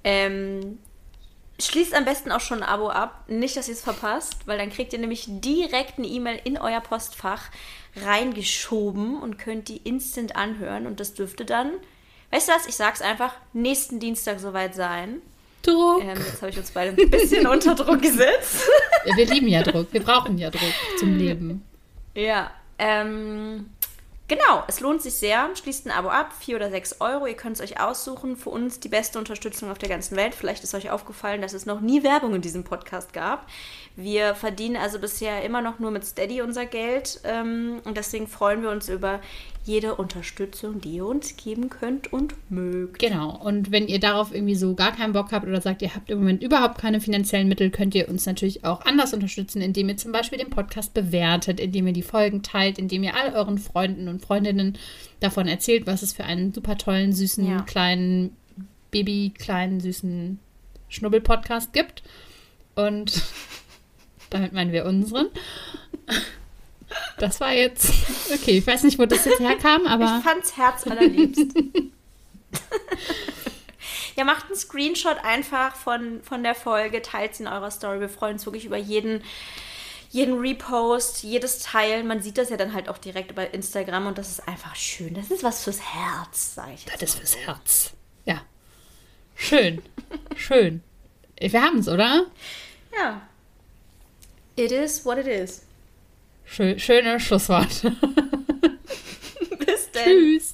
Schließt am besten auch schon ein Abo ab. Nicht, dass ihr es verpasst, weil dann kriegt ihr nämlich direkt eine E-Mail in euer Postfach reingeschoben und könnt die instant anhören. Und das dürfte dann, weißt du was, ich sag's einfach, nächsten Dienstag soweit sein. Druck. Jetzt habe ich uns beide ein bisschen unter Druck gesetzt. Ja, wir lieben ja Druck. Wir brauchen ja Druck zum Leben. Ja, genau, es lohnt sich sehr. Schließt ein Abo ab, 4 oder 6 Euro. Ihr könnt es euch aussuchen. Für uns die beste Unterstützung auf der ganzen Welt. Vielleicht ist euch aufgefallen, dass es noch nie Werbung in diesem Podcast gab. Wir verdienen also bisher immer noch nur mit Steady unser Geld. Und deswegen freuen wir uns über jede Unterstützung, die ihr uns geben könnt und mögt. Genau, und wenn ihr darauf irgendwie so gar keinen Bock habt oder sagt, ihr habt im Moment überhaupt keine finanziellen Mittel, könnt ihr uns natürlich auch anders unterstützen, indem ihr zum Beispiel den Podcast bewertet, indem ihr die Folgen teilt, indem ihr all euren Freunden und Freundinnen davon erzählt, was es für einen super tollen, süßen, kleinen, süßen Schnubbel-Podcast gibt. Und damit meinen wir unseren. Das war jetzt, okay, ich weiß nicht, wo das jetzt herkam, aber... Ich fand's herzallerliebst. Ja, macht einen Screenshot einfach von der Folge, teilt sie in eurer Story. Wir freuen uns wirklich über jeden Repost, jedes Teilen. Man sieht das ja dann halt auch direkt über Instagram und das ist einfach schön. Das ist was fürs Herz, sag ich jetzt. Das ist fürs Herz. Ja. Schön. Schön. Wir haben es, oder? Ja. It is what it is. Schöne Schlusswort. Bis dann. Tschüss.